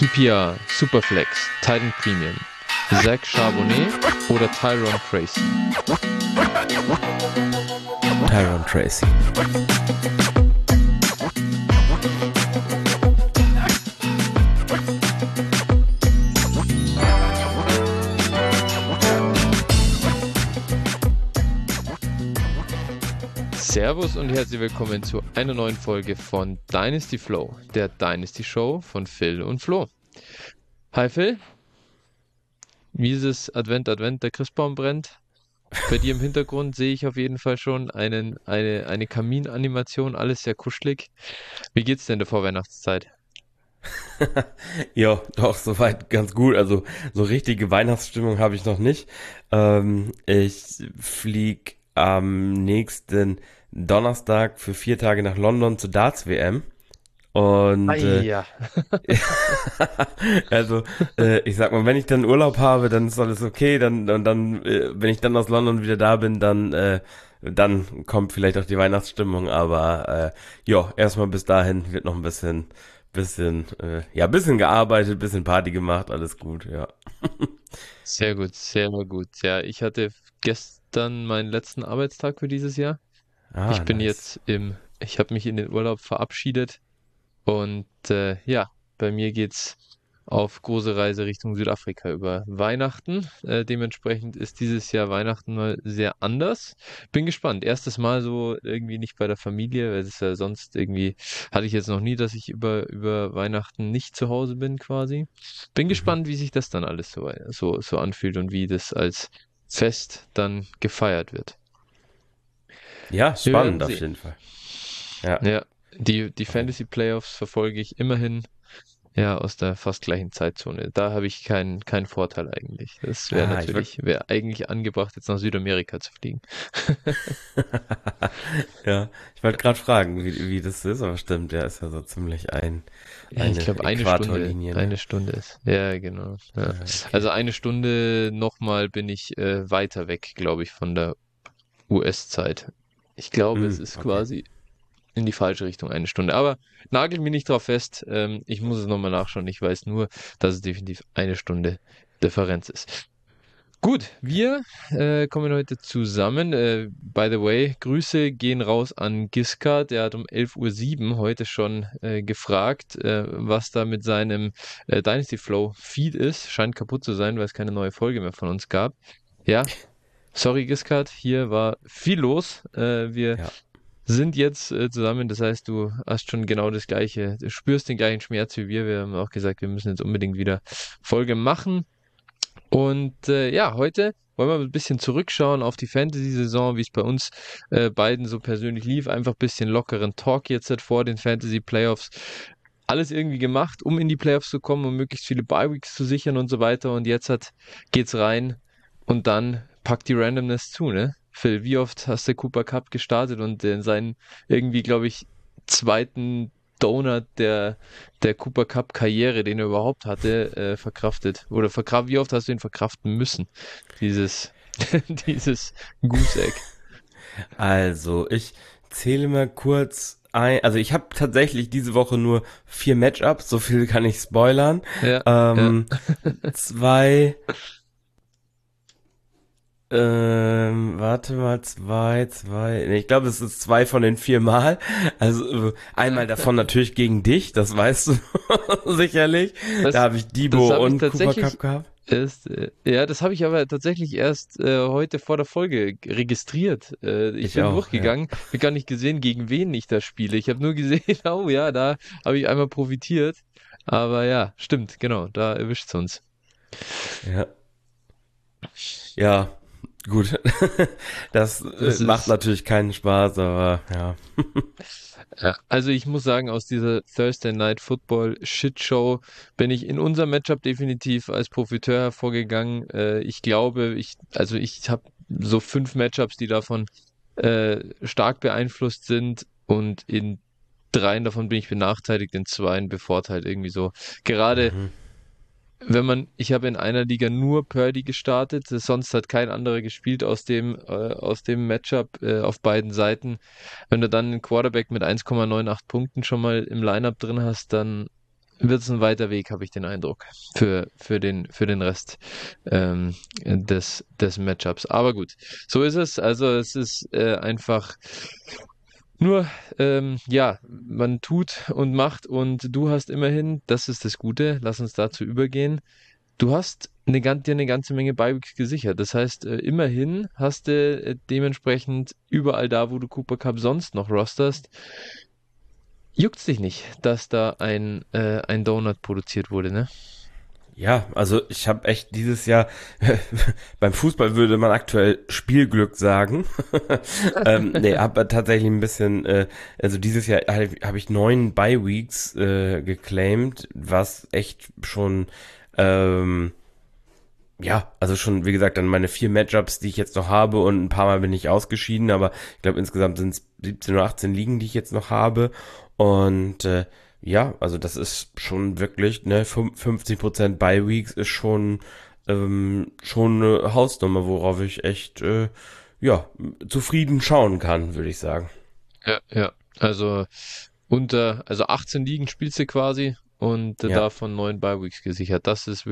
PPR, Superflex, Titan Premium, Zach Charbonnet oder Tyrone Tracy? Tyrone Tracy. Servus und herzlich willkommen zu einer neuen Folge von Dynasty Flow, der Dynasty Show von Phil und Flo. Hi Phil, wie ist es? Advent, der Christbaum brennt. Bei dir im Hintergrund sehe ich auf jeden Fall schon eine Kaminanimation, alles sehr kuschelig. Wie geht's denn in der Vorweihnachtszeit? Ja, doch, soweit ganz gut. Also so richtige Weihnachtsstimmung habe ich noch nicht. Ich flieg am nächsten Donnerstag für 4 Tage nach London zur Darts-WM. Ah Und ja. also ich sag mal, wenn ich dann Urlaub habe, dann ist alles okay. Wenn ich dann aus London wieder da bin, dann kommt vielleicht auch die Weihnachtsstimmung. Aber ja, erstmal bis dahin wird noch ein bisschen gearbeitet, bisschen Party gemacht, alles gut, ja. Sehr gut, sehr gut. Ja, ich hatte gestern meinen letzten Arbeitstag für dieses Jahr. Ah, nice. Ich habe mich in den Urlaub verabschiedet und ja, bei mir geht's auf große Reise Richtung Südafrika über Weihnachten. Dementsprechend ist dieses Jahr Weihnachten mal sehr anders. Bin gespannt. Erstes Mal so irgendwie nicht bei der Familie, weil es ist ja sonst irgendwie, hatte ich jetzt noch nie, dass ich über Weihnachten nicht zu Hause bin quasi. Bin Mhm. gespannt, wie sich das dann alles so anfühlt und wie das als Fest dann gefeiert wird. Ja, Wir werden spannend auf sehen. jeden Fall. Ja, Ja, die auf jeden Fantasy Playoffs verfolge ich immerhin ja aus der fast gleichen Zeitzone. Da habe ich keinen Vorteil eigentlich. Das Fall. Ah, ich wollte, wäre eigentlich angebracht, jetzt nach Südamerika zu fliegen. ja, ich wollte gerade fragen, wie das ist, aber stimmt, ja, ist ja so ziemlich Ja, ich eine glaube Äquatorlinie, ne? eine Stunde ist. Ja, genau. Ja. Ah, okay. Also eine Stunde nochmal bin ich weiter weg, glaube ich, von der US-Zeit. Ich glaube, es ist Okay. quasi in die falsche Richtung eine Stunde. Aber nagel mich nicht drauf fest. Ich muss es nochmal nachschauen. Ich weiß nur, dass es definitiv eine Stunde Differenz ist. Gut, wir kommen heute zusammen. By the way, Grüße gehen raus an Giska. Der hat um 11:07 Uhr heute schon gefragt, was da mit seinem Dynasty Flow Feed ist. Scheint kaputt zu sein, weil es keine neue Folge mehr von uns gab. Ja, sorry Giscard, hier war viel los. Wir Ja. sind jetzt zusammen, das heißt, du hast schon genau das Gleiche, du spürst den gleichen Schmerz wie wir. Wir haben auch gesagt, wir müssen jetzt unbedingt wieder Folge machen. Und ja, heute wollen wir ein bisschen zurückschauen auf die Fantasy-Saison, wie es bei uns beiden so persönlich lief. Einfach ein bisschen lockeren Talk jetzt halt vor den Fantasy-Playoffs. Alles irgendwie gemacht, um in die Playoffs zu kommen, um möglichst viele Bye-Weeks zu sichern und so weiter. Und geht's rein und dann packt die Randomness zu, ne? Phil, wie oft hast du Cooper Cup gestartet und in seinen irgendwie, glaube ich, zweiten Donut der Cooper Cup Karriere, den er überhaupt hatte, verkraftet? Oder wie oft hast du ihn verkraften müssen? Dieses, dieses Goose Egg. Also, ich zähle mal kurz ein. Also, ich habe tatsächlich diese Woche nur 4 Matchups, so viel kann ich spoilern. Ja, ja. Ähm, zwei warte mal, zwei. Nee, ich glaube, es ist 2 von den 4 Mal. Also einmal davon natürlich gegen dich, das weißt du sicherlich. Da Das, habe ich das Debo habe ich und Cooper tatsächlich Cup gehabt. ja, das habe ich aber tatsächlich erst heute vor der Folge registriert. Ich Ich bin auch, ja. durchgegangen, habe gar nicht gesehen, gegen wen ich das spiele. Ich habe nur gesehen, oh ja, da habe ich einmal profitiert. Aber ja, stimmt, genau, da erwischt es uns. Ja, ja, gut. Das Das macht ist, natürlich keinen Spaß, aber ja. ja, also ich muss sagen, aus dieser Thursday Night Football Shitshow bin ich in unserem Matchup definitiv als Profiteur hervorgegangen. Ich glaube, also ich habe so 5 Matchups, die davon stark beeinflusst sind und in 3 davon bin ich benachteiligt, in 2 bevorteilt irgendwie so. Gerade Mhm. ich habe in einer Liga nur Purdy gestartet, sonst hat kein anderer gespielt aus dem Matchup auf beiden Seiten. Wenn du dann einen Quarterback mit 1,98 Punkten schon mal im Lineup drin hast, dann wird es ein weiter Weg, habe ich den Eindruck, für den Rest des Matchups. Aber gut, so ist es. Also es ist einfach nur, ja, man tut und macht und du hast immerhin, das ist das Gute, lass uns dazu übergehen. Du hast dir eine ganze Menge Bye-Weeks gesichert. Das heißt, immerhin hast du dementsprechend überall da, wo du Cooper Cup sonst noch rosterst, juckt's dich nicht, dass da ein Donut produziert wurde, ne? Ja, also ich habe echt dieses Jahr, beim Fußball würde man aktuell Spielglück sagen. Nee, habe tatsächlich ein bisschen, also dieses Jahr hab ich 9 Bye-Weeks geclaimed, was echt schon, ähm, ja, also schon, wie gesagt, dann meine 4 Matchups, die ich jetzt noch habe und ein paar Mal bin ich ausgeschieden, aber ich glaube insgesamt sind es 17 oder 18 Ligen, die ich jetzt noch habe und ja, also das ist schon wirklich, ne, 50% Bye Weeks ist schon eine Hausnummer, worauf ich echt, ja, zufrieden schauen kann, würde ich sagen. Ja, ja. Also 18 Ligen spielst du quasi und Ja, davon 9 Bye-Weeks gesichert.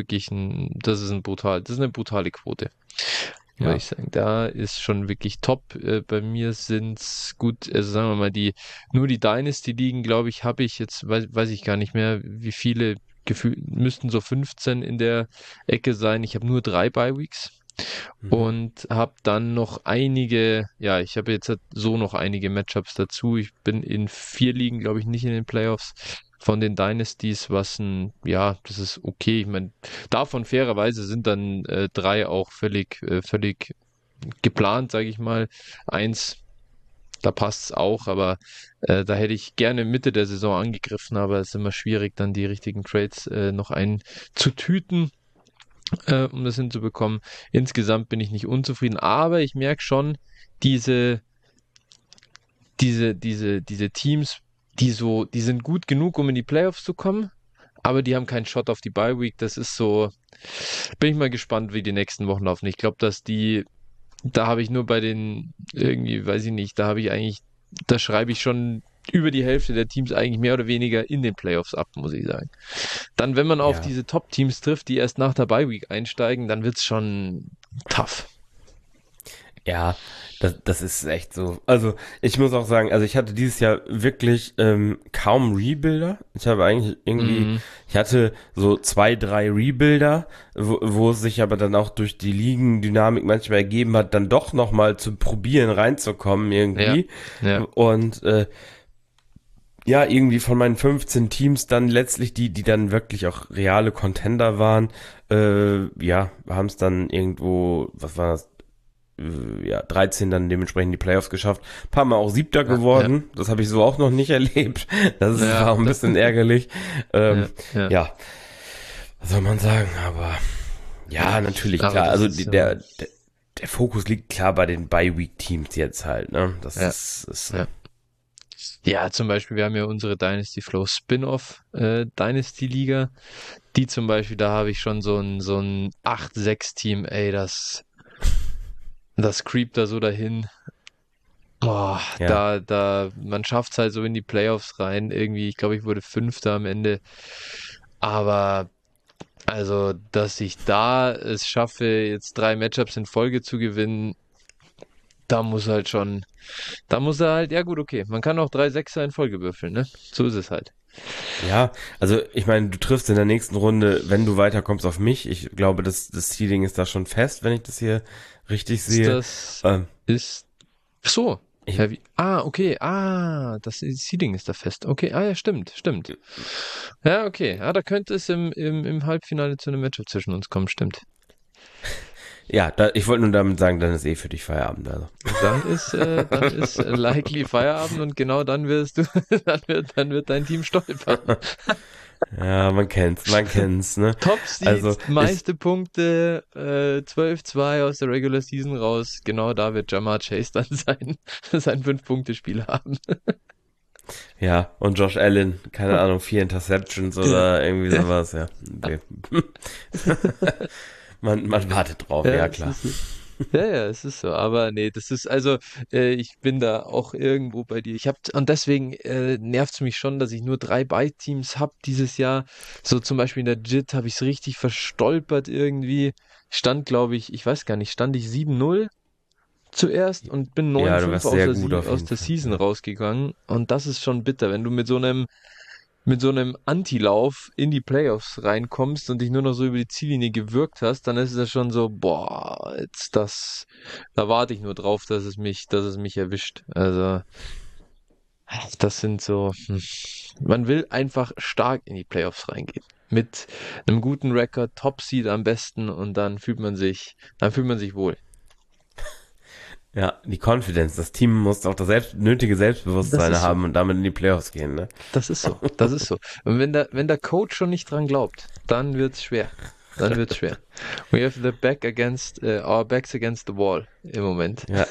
Das ist eine brutale Quote, würde ja. ich sagen. Da ist schon wirklich top. Bei mir sind's gut, also sagen wir mal, nur die Dynasty-Ligen, glaube ich, habe ich jetzt, weiß ich gar nicht mehr, wie viele, gefühlt müssten so 15 in der Ecke sein. Ich habe nur 3 Bye-Weeks. Mhm. Und habe dann noch ja, ich habe jetzt halt so noch einige Matchups dazu. Ich bin in 4 Ligen, glaube ich, nicht in den Playoffs von den Dynasties, ja, das ist okay. Ich meine, davon fairerweise sind dann 3 auch völlig geplant, sage ich mal. Eins, da passt's auch, aber da hätte ich gerne Mitte der Saison angegriffen, aber es ist immer schwierig, dann die richtigen Trades noch einzutüten, um das hinzubekommen. Insgesamt bin ich nicht unzufrieden, aber ich merke schon, diese, diese Teams, die sind gut genug, um in die Playoffs zu kommen, aber die haben keinen Shot auf die Bye Week. Das ist so, bin ich mal gespannt, wie die nächsten Wochen laufen. Ich glaube, da habe ich nur bei den, irgendwie, weiß ich nicht, da schreibe ich schon über die Hälfte der Teams eigentlich mehr oder weniger in den Playoffs ab, muss ich sagen. Dann, wenn man auf Ja. diese Top-Teams trifft, die erst nach der Bye-Week einsteigen, dann wird's schon tough. Ja, das ist echt so. Also ich muss auch sagen, also ich hatte dieses Jahr wirklich kaum Rebuilder. Ich habe eigentlich irgendwie, Mhm. ich hatte so 2, 3 Rebuilder, wo es sich aber dann auch durch die Ligendynamik manchmal ergeben hat, dann doch nochmal zu probieren reinzukommen Ja, irgendwie. ja, Und ja, irgendwie von meinen 15 Teams dann letztlich, die dann wirklich auch reale Contender waren, ja, haben es dann irgendwo, was war das? Ja, 13 dann dementsprechend die Playoffs geschafft. Ein paar Mal auch Siebter ja, ja, geworden. Das habe ich so auch noch nicht erlebt. War ja, auch ein bisschen ärgerlich. ja, ja. Ja, was soll man sagen? Aber ja, natürlich, Aber klar. das Also ist so, der Fokus liegt klar bei den Bye-Week-Teams jetzt halt, ne? Das ja, ist so. ja. Ja, zum Beispiel, wir haben ja unsere Dynasty Flow Spin-off Dynasty Liga. Die zum Beispiel, da habe ich schon so ein 8-6-Team, ey, das creept da so dahin. Boah, Ja, man schafft es halt so in die Playoffs rein. Irgendwie, ich glaube, ich wurde Fünfter am Ende. Aber, also, dass ich da es schaffe, jetzt 3 Matchups in Folge zu gewinnen, da muss halt schon, da muss er halt, ja gut, okay. Man kann auch 3 Sechser in Folge würfeln, ne? So ist es halt. ja, also ich meine, du triffst in der nächsten Runde, wenn du weiterkommst, auf mich. Ich glaube, das Seeding ist da schon fest, wenn ich das hier richtig Ist sehe. das, Ähm, ist, ach so. ich, Ja, okay. Seeding ist da fest. Okay, ja, stimmt. Ja, okay. Ja, da könnte es im Halbfinale zu einem Matchup zwischen uns kommen, stimmt. ja, ich wollte nur damit sagen, dann ist eh für dich Feierabend. Also. Dann ist likely Feierabend und genau dann wirst du, dann wird dein Team stolpern. Ja, man kennt's, ne? Top Also, Seeds, meiste Punkte, 12-2 aus der Regular Season raus. Genau da wird Jamar Chase dann sein 5-Punkte-Spiel haben. ja, und Josh Allen, keine Ahnung, 4 Interceptions oder irgendwie Ja, sowas, ja. Okay. Man wartet drauf, ja, ja es klar. ist, Ja, ja, es ist so. Aber nee, das ist, also, ich bin da auch irgendwo bei dir. Und deswegen nervt es mich schon, dass ich nur 3 Buy-Teams habe dieses Jahr. So zum Beispiel in der JIT habe ich es richtig verstolpert irgendwie. Stand, glaube ich weiß gar nicht, stand ich 7-0 zuerst und bin Ja, du 9-5 warst aus sehr der, gut auf aus jeden der Fall. Season Ja. rausgegangen. Und das ist schon bitter, wenn du mit so einem Antilauf in die Playoffs reinkommst und dich nur noch so über die Ziellinie gewürgt hast, dann ist es schon so, boah, da warte ich nur drauf, dass es mich erwischt. Also, das sind so, man will einfach stark in die Playoffs reingehen. Mit einem guten Rekord, Top Seed am besten und dann fühlt man sich wohl. Ja, die Confidence. Das Team muss auch das nötige Das Selbstbewusstsein ist so. haben und damit in die Playoffs gehen, ne? Das ist so. Das ist so. Und wenn der Coach schon nicht dran glaubt, dann wird's schwer. Dann wird's schwer. We have our backs against the wall im Moment. Ja.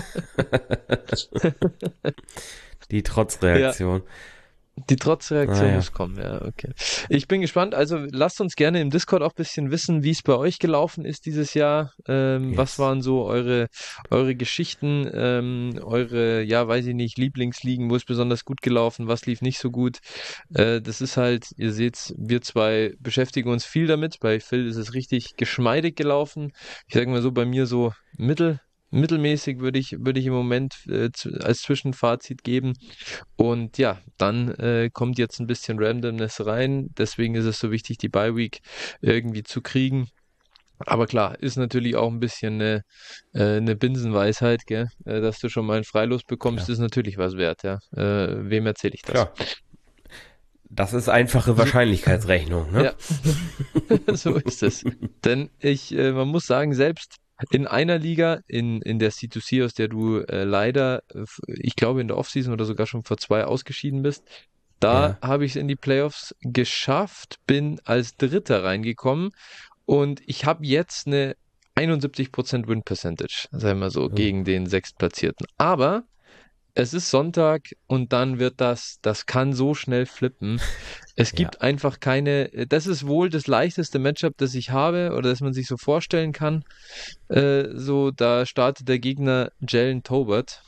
Die Ja, Trotzreaktion. die Trotzreaktion Naja, muss kommen. Ja, okay. Ich bin gespannt. Also lasst uns gerne im Discord auch ein bisschen wissen, wie es bei euch gelaufen ist dieses Jahr. Was yes. waren so eure Geschichten, ja, weiß ich nicht, Lieblingsligen, wo ist besonders gut gelaufen, was lief nicht so gut. Das ist halt, ihr seht, wir zwei beschäftigen uns viel damit. Bei Phil ist es richtig geschmeidig gelaufen. Ich sage mal so, bei mir so mittelmäßig würde ich im Moment als Zwischenfazit geben. Und ja, dann kommt jetzt ein bisschen Randomness rein. Deswegen ist es so wichtig, die Bye Week irgendwie zu kriegen. Aber klar, ist natürlich auch ein bisschen eine Binsenweisheit, gell? Dass du schon mal ein Freilos bekommst, Klar. ist natürlich was wert, ja. Wem erzähle ich das? Klar. Das ist einfache So, Wahrscheinlichkeitsrechnung, ne? ja, so ist es. Denn man muss sagen, selbst in einer Liga, in der C2C, aus der du leider, ich glaube, in der Offseason oder sogar schon vor 2 ausgeschieden bist, da Ja. habe ich es in die Playoffs geschafft, bin als Dritter reingekommen und ich habe jetzt eine 71% Win Percentage, sagen wir so, Oh. gegen den Sechstplatzierten. Aber es ist Sonntag und dann das kann so schnell flippen. Es Ja. gibt einfach das ist wohl das leichteste Matchup, das ich habe oder das man sich so vorstellen kann. So, da startet der Gegner Jalen Tolbert.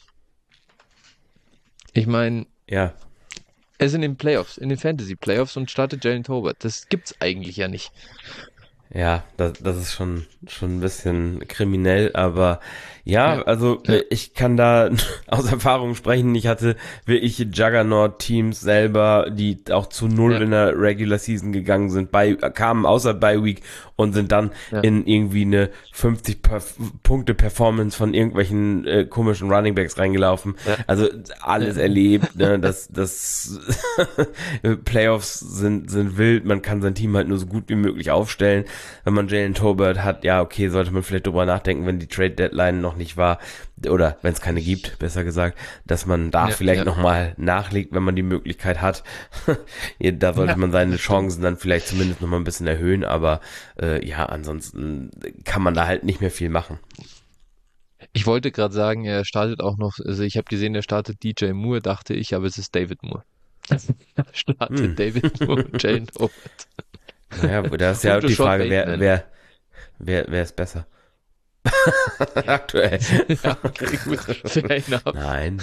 Ich meine, Ja. er ist in den Playoffs, in den Fantasy Playoffs und startet Jalen Tolbert. Das gibt's eigentlich ja nicht. Ja, das ist schon ein bisschen kriminell, aber ja, Ja, also ja, ich kann da aus Erfahrung sprechen. Ich hatte wirklich Juggernaut-Teams selber, die auch zu null ja, in der Regular Season gegangen sind, kamen außer Bye Week und sind dann ja, in irgendwie eine 50 Punkte Performance von irgendwelchen komischen Running Backs reingelaufen. ja, Also alles ja. erlebt, ne? Das Playoffs sind wild, man kann sein Team halt nur so gut wie möglich aufstellen. Wenn man Jalen Tolbert hat, ja, okay, sollte man vielleicht drüber nachdenken, wenn die Trade Deadline noch nicht war, oder wenn es keine gibt, besser gesagt, dass man da Ja, vielleicht ja. nochmal nachlegt, wenn man die Möglichkeit hat. Da sollte Ja, man seine das stimmt. Chancen dann vielleicht zumindest nochmal ein bisschen erhöhen, aber ja, ansonsten kann man da halt nicht mehr viel machen. Ich wollte gerade sagen, er startet auch noch, also ich habe gesehen, er startet DJ Moore, dachte ich, aber es ist David Moore. Hm. Startet David Moore und Jalen Tolbert. Naja, da ist ja Und auch die Rashad Frage, Bateman. wer ist besser? Ja. Aktuell. Ja, okay, gut. Fair enough. Nein.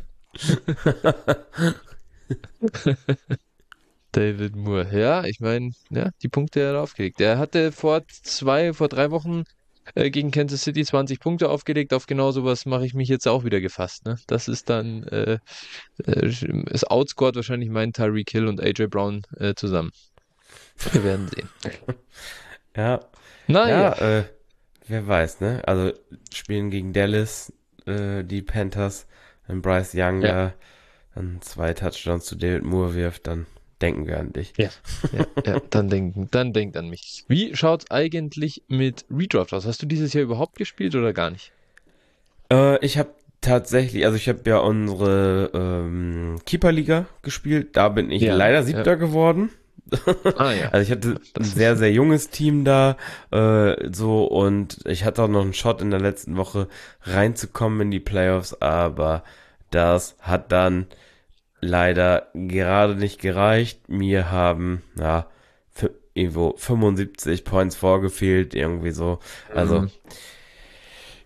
David Moore. Ja, ich meine, ja, die Punkte hat er aufgelegt. Er hatte vor 3 Wochen gegen Kansas City 20 Punkte aufgelegt. Auf genau sowas mache ich mich jetzt auch wieder gefasst. Ne? Das ist dann, es outscored wahrscheinlich meinen Tyreek Hill und AJ Brown zusammen. Wir werden sehen. Ja, ja, Naja, wer weiß, ne? Also spielen gegen Dallas, die Panthers, wenn Bryce Young ja, da dann 2 Touchdowns zu David Moore wirft, dann denken wir an dich. ja, ja, ja, dann denkt an mich. Wie schaut's eigentlich mit Redraft aus? Hast du dieses Jahr überhaupt gespielt oder gar nicht? Ich habe tatsächlich, also ich habe ja unsere Keeper-Liga gespielt, da bin ich Ja, leider ja. 7. geworden. Ah ja, Also ich hatte ein das sehr, ist, sehr junges Team da, so, und ich hatte auch noch einen Shot in der letzten Woche reinzukommen in die Playoffs, aber das hat dann leider gerade nicht gereicht. Mir haben, ja, irgendwo 75 Points vorgefehlt, irgendwie so. Also, mhm.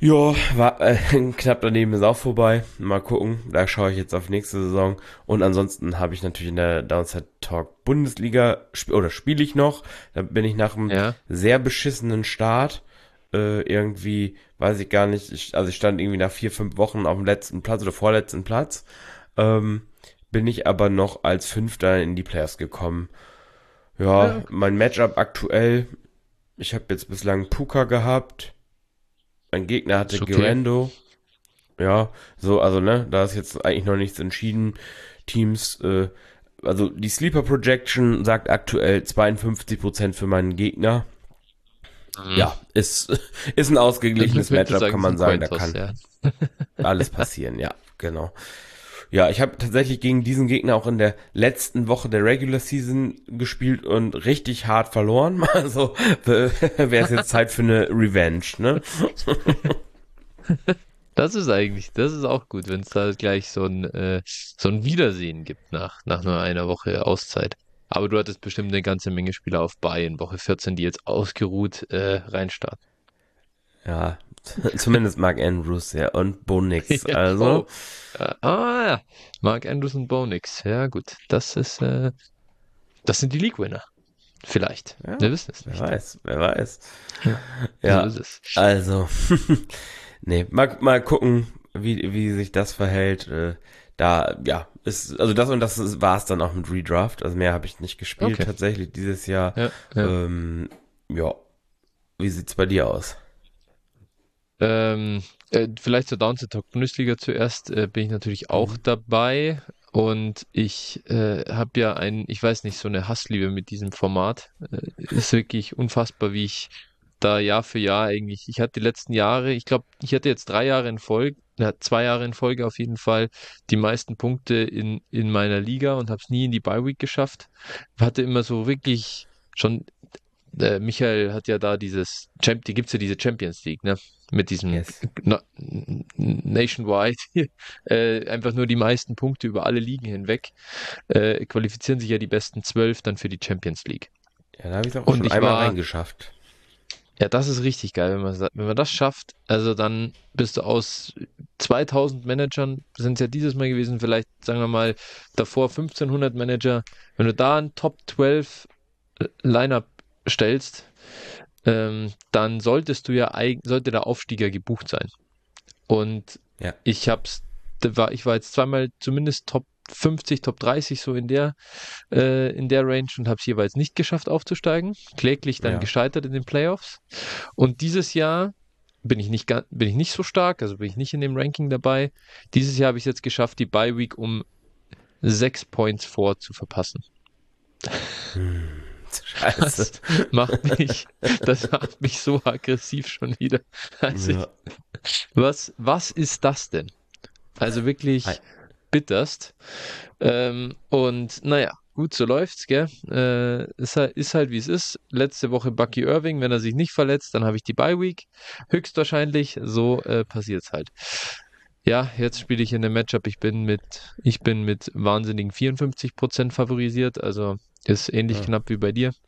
Ja, war knapp daneben ist auch vorbei. Mal gucken. Da schaue ich jetzt auf nächste Saison. Und ansonsten habe ich natürlich in der Downside Talk Bundesliga oder spiele ich noch. Da bin ich nach einem Ja, sehr beschissenen Start. Irgendwie, weiß ich gar nicht. Also ich stand irgendwie nach 4, 5 Wochen auf dem letzten Platz oder vorletzten Platz. Ähm, bin ich aber noch als Fünfter in die Playoffs gekommen. Ja, ja, mein Matchup aktuell. Ich habe jetzt bislang Puka gehabt. Mein Gegner hatte ist okay. Gerando. Ja, so, also, ne, da ist jetzt eigentlich noch nichts entschieden. Teams, also die Sleeper Projection sagt aktuell 52% für meinen Gegner. Mhm. Ja, ist, ist ein Man ausgeglichenes könnte Matchup, kann sagen, es ist man ein sagen, da Cointoss, kann ja. alles passieren, ja, genau. Ja, ich habe tatsächlich gegen diesen Gegner auch in der letzten Woche der Regular Season gespielt und richtig hart verloren. Also wäre es jetzt Zeit für eine Revenge, ne? Das ist auch gut, wenn es da gleich so ein Wiedersehen gibt nach nur einer Woche Auszeit. Aber du hattest bestimmt eine ganze Menge Spieler auf Bye in Woche 14, die jetzt ausgeruht reinstarten. Ja, zumindest Mark Andrews, ja, und Bo Nix, Ja, also. oh. Ja. Mark Andrews und Bo Nix. Ja, gut. Das sind die League-Winner. Vielleicht. Ja, Wir wissen es wer nicht. weiß, wer weiß. Ja, so ist Ja, es. also, nee, mal gucken, wie sich das verhält. Da, ja, also das und das war es dann auch mit Redraft. Also mehr habe ich nicht gespielt Okay. tatsächlich dieses Jahr. Ja. Ja, wie sieht's bei dir aus? Vielleicht zur Downside Talk Bundesliga zuerst bin ich natürlich auch Mhm. dabei und ich habe ja ich weiß nicht, so eine Hassliebe mit diesem Format. Ist wirklich unfassbar, wie ich da Jahr für Jahr eigentlich, ich hatte die letzten Jahre, ich glaube, ich hatte jetzt 3 Jahre in Folge, 2 Jahre in Folge auf jeden Fall, die meisten Punkte in meiner Liga und habe es nie in die Bye Week geschafft. Hatte immer so wirklich schon Michael hat ja da die gibt's ja diese Champions League, ne? Mit diesem Yes. Nationwide, einfach nur die meisten Punkte über alle Ligen hinweg, qualifizieren sich ja die besten 12 dann für die Champions League. Ja, da habe ich auch Und schon ich einmal war, reingeschafft. ja, das ist richtig geil, wenn man das schafft, also dann bist du aus 2000 Managern, sind es ja dieses Mal gewesen, vielleicht sagen wir mal davor 1500 Manager, wenn du da ein Top 12 Lineup stellst, dann sollte der Aufstieger gebucht sein. Und Ja, ich hab's, ich war jetzt zweimal zumindest Top 50, Top 30 so in der Range und habe es jeweils nicht geschafft aufzusteigen. Kläglich dann ja. gescheitert in den Playoffs. Und dieses Jahr bin ich nicht so stark, also bin ich nicht in dem Ranking dabei. Dieses Jahr habe ich es jetzt geschafft, die Bye Week um 6 Points vor zu verpassen. Hm, scheiße. Das das macht mich so aggressiv schon wieder. Also Ja. was ist das denn? Also Ei. wirklich bitterst. Und naja, gut, so läuft's, gell? Ist halt wie es ist. Letzte Woche Bucky Irving, wenn er sich nicht verletzt, dann habe ich die Bye Week. Höchstwahrscheinlich, so passiert's halt. Ja, jetzt spiele ich in einem Matchup. Ich bin mit wahnsinnigen 54% favorisiert, also ist ähnlich Ah. knapp wie bei dir.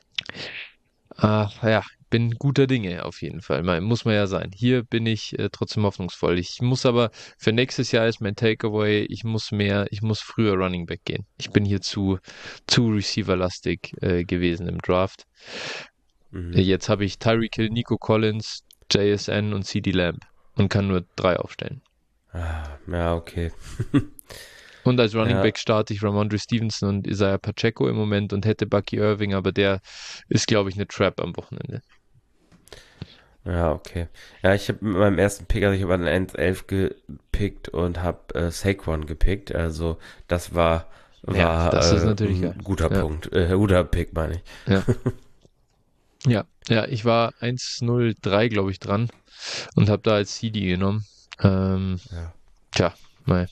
Ja, bin guter Dinge auf jeden Fall. Muss man ja sein. Hier bin ich trotzdem hoffnungsvoll. Ich muss aber für nächstes Jahr ist mein Takeaway, ich muss früher Running Back gehen. Ich bin hier zu Receiver-lastig gewesen im Draft. Mhm. Jetzt habe ich Tyreek Hill, Nico Collins, JSN und CeeDee Lamb und kann nur 3 aufstellen. Ah, ja, okay. Und als Running Ja, Back starte ich Ramondre Stevenson und Isaiah Pacheco im Moment und hätte Bucky Irving, aber der ist, glaube ich, eine Trap am Wochenende. ja, okay. Ja, ich habe mit meinem ersten Pick, also ich habe an 1,11 gepickt und habe Saquon gepickt. Also das Ja, das ist war natürlich geil. ein guter Ja, Punkt. Guter Pick, meine ich. ja. Ja, ich war 1:03, glaube ich, dran und habe da als CD genommen. Ähm, Ja. tja, mei.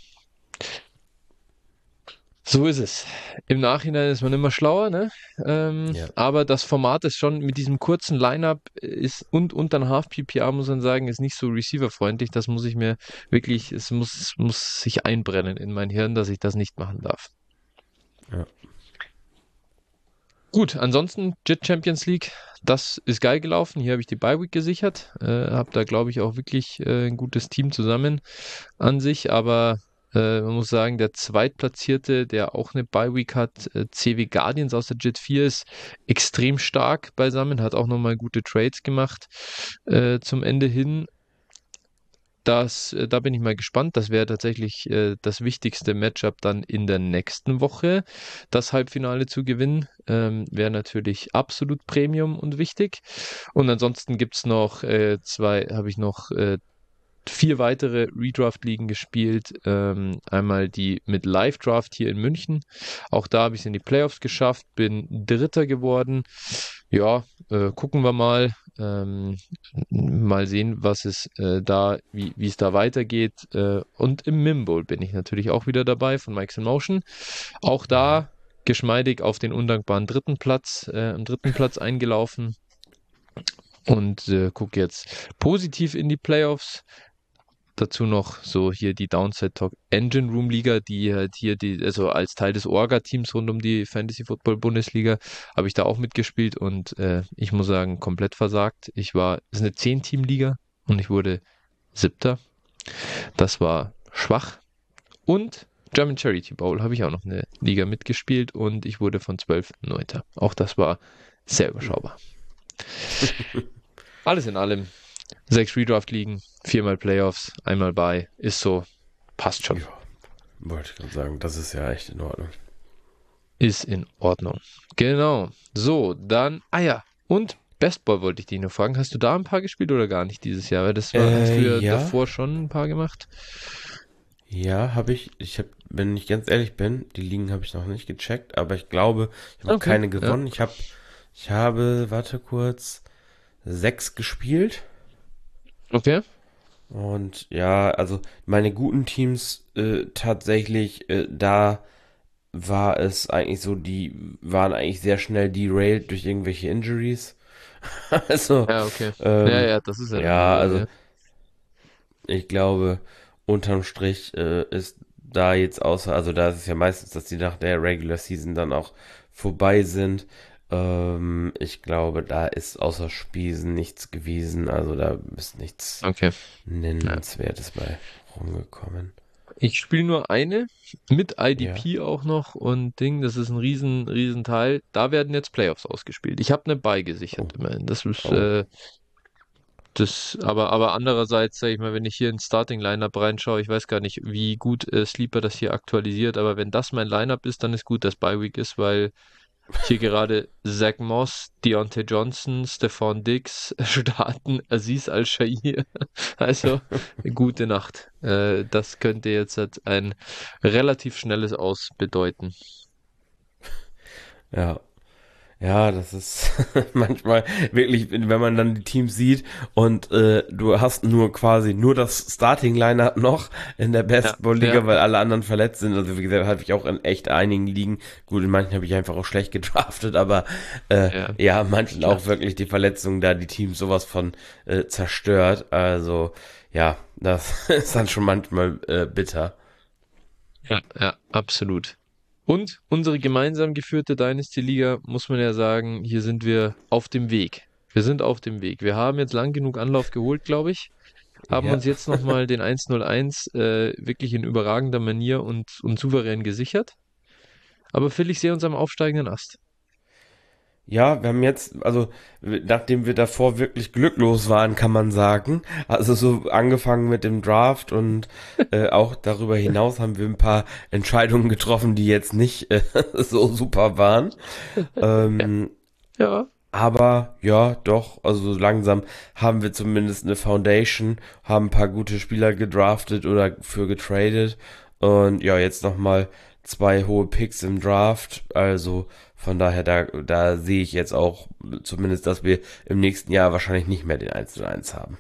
So ist es. Im Nachhinein ist man immer schlauer, ne? Ja. Aber das Format ist schon mit diesem kurzen Lineup ist und unter Half PPA muss man sagen, ist nicht so receiverfreundlich. Das muss ich mir wirklich, muss sich einbrennen in mein Hirn, dass ich das nicht machen darf. Ja. Gut, ansonsten JIT Champions League, das ist geil gelaufen. Hier habe ich die Bye Week gesichert. Habe da, glaube ich, auch wirklich ein gutes Team zusammen an sich. Aber man muss sagen, der Zweitplatzierte, der auch eine Bye Week hat, CW Guardians aus der JIT 4, ist extrem stark beisammen. Hat auch nochmal gute Trades gemacht zum Ende hin. Da bin ich mal gespannt. Das wäre tatsächlich das wichtigste Matchup dann in der nächsten Woche. Das Halbfinale zu gewinnen, wäre natürlich absolut Premium und wichtig. Und ansonsten gibt es noch habe ich noch 4 weitere Redraft-Ligen gespielt. Einmal die mit Live-Draft hier in München. Auch da habe ich es in die Playoffs geschafft, bin Dritter geworden. Ja, gucken wir mal. Mal sehen, wie es da weitergeht. Und im Mimbowl bin ich natürlich auch wieder dabei von Mikes in Motion. Auch Mhm. da geschmeidig auf den undankbaren am dritten Platz eingelaufen und gucke jetzt positiv in die Playoffs. Dazu noch so hier die Downside Talk Engine Room Liga, die halt hier also als Teil des Orga-Teams rund um die Fantasy Football Bundesliga, habe ich da auch mitgespielt und ich muss sagen, komplett versagt. Es ist eine 10-Team-Liga und ich wurde 7. Das war schwach. Und German Charity Bowl habe ich auch noch eine Liga mitgespielt und ich wurde von 12 9. Auch das war sehr überschaubar. Alles in allem 6 Redraft-Ligen, 4-mal Playoffs, einmal bei, ist so, passt schon. Ja, wollte ich gerade sagen, das ist ja echt in Ordnung. Ist in Ordnung. Genau. So, dann, ja, und Bestball wollte ich dich nur fragen. Hast du da ein paar gespielt oder gar nicht dieses Jahr? Weil hast du ja Ja, davor schon ein paar gemacht. ja, habe ich. Wenn ich ganz ehrlich bin, die Ligen habe ich noch nicht gecheckt, aber ich glaube, ich habe auch Okay, keine ja, gewonnen. Ich habe, warte kurz, 6 gespielt. okay. Und ja, also meine guten Teams tatsächlich, da war es eigentlich so, die waren eigentlich sehr schnell derailed durch irgendwelche Injuries. Also, Ja, okay. Ja, ähm, ja, das ist ja dann immer ja, so, also ja. ich glaube, unterm Strich ist da jetzt also da ist es ja meistens, dass die nach der Regular Season dann auch vorbei sind. Ich glaube, da ist außer Spiesen nichts gewesen, also da ist nichts Okay. Ja. Nennenswertes bei rumgekommen. Ich spiele nur eine mit Ja. IDP auch noch und Ding, das ist ein riesen Teil. Da werden jetzt Playoffs ausgespielt. Ich habe eine Bye Oh, gesichert immerhin. oh. Aber andererseits, sag ich mal, wenn ich hier ins Starting Lineup reinschaue, ich weiß gar nicht, wie gut Sleeper das hier aktualisiert, aber wenn das mein Lineup ist, dann ist gut, dass Bye Week ist, weil hier gerade Zach Moss, Deontay Johnson, Stephon Diggs starten, Aziz Al-Shaair. Also, gute Nacht. Das könnte jetzt halt ein relativ schnelles Aus bedeuten. Ja. Ja, das ist manchmal wirklich, wenn man dann die Teams sieht und du hast nur quasi nur das Starting Lineup noch in der Ja, ja, Basketball-Liga, weil alle anderen verletzt sind. Also wie gesagt, habe ich auch in echt einigen Ligen. Gut, in manchen habe ich einfach auch schlecht gedraftet, aber ja, ja, manchen klar. auch wirklich die Verletzungen da die Teams sowas von zerstört. Also ja, das ist dann schon manchmal bitter. Ja, absolut. Und unsere gemeinsam geführte Dynasty-Liga, muss man ja sagen, hier sind wir auf dem Weg. Wir sind auf dem Weg. Wir haben jetzt lang genug Anlauf geholt, glaube ich. Haben Ja. uns jetzt nochmal den 101 wirklich in überragender Manier und souverän gesichert. Aber Phil, ich sehe uns am aufsteigenden Ast. Ja, wir haben jetzt, also nachdem wir davor wirklich glücklos waren, kann man sagen, also so angefangen mit dem Draft und auch darüber hinaus haben wir ein paar Entscheidungen getroffen, die jetzt nicht so super waren. Ja, Ähm, ja. aber ja, doch, also so langsam haben wir zumindest eine Foundation, haben ein paar gute Spieler gedraftet oder für getradet und ja, jetzt nochmal 2 hohe Picks im Draft, also von daher, da sehe ich jetzt auch zumindest, dass wir im nächsten Jahr wahrscheinlich nicht mehr den 1:1 haben.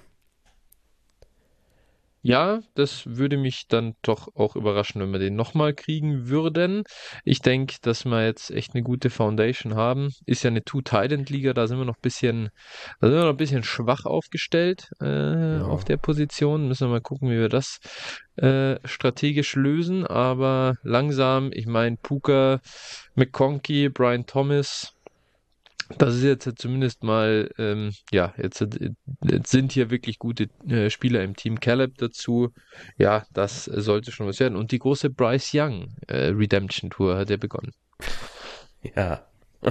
Ja, das würde mich dann doch auch überraschen, wenn wir den nochmal kriegen würden. Ich denke, dass wir jetzt echt eine gute Foundation haben. Ist ja eine Two-Tight-End-Liga, da sind wir noch ein bisschen schwach aufgestellt auf Ja, der Position. Müssen wir mal gucken, wie wir das strategisch lösen. Aber langsam, ich meine, Puka, McConkey, Brian Thomas. Das ist jetzt zumindest mal, ja, jetzt sind hier wirklich gute Spieler im Team. Caleb dazu, ja, das sollte schon was werden. Und die große Bryce Young Redemption Tour hat ja begonnen. Ja.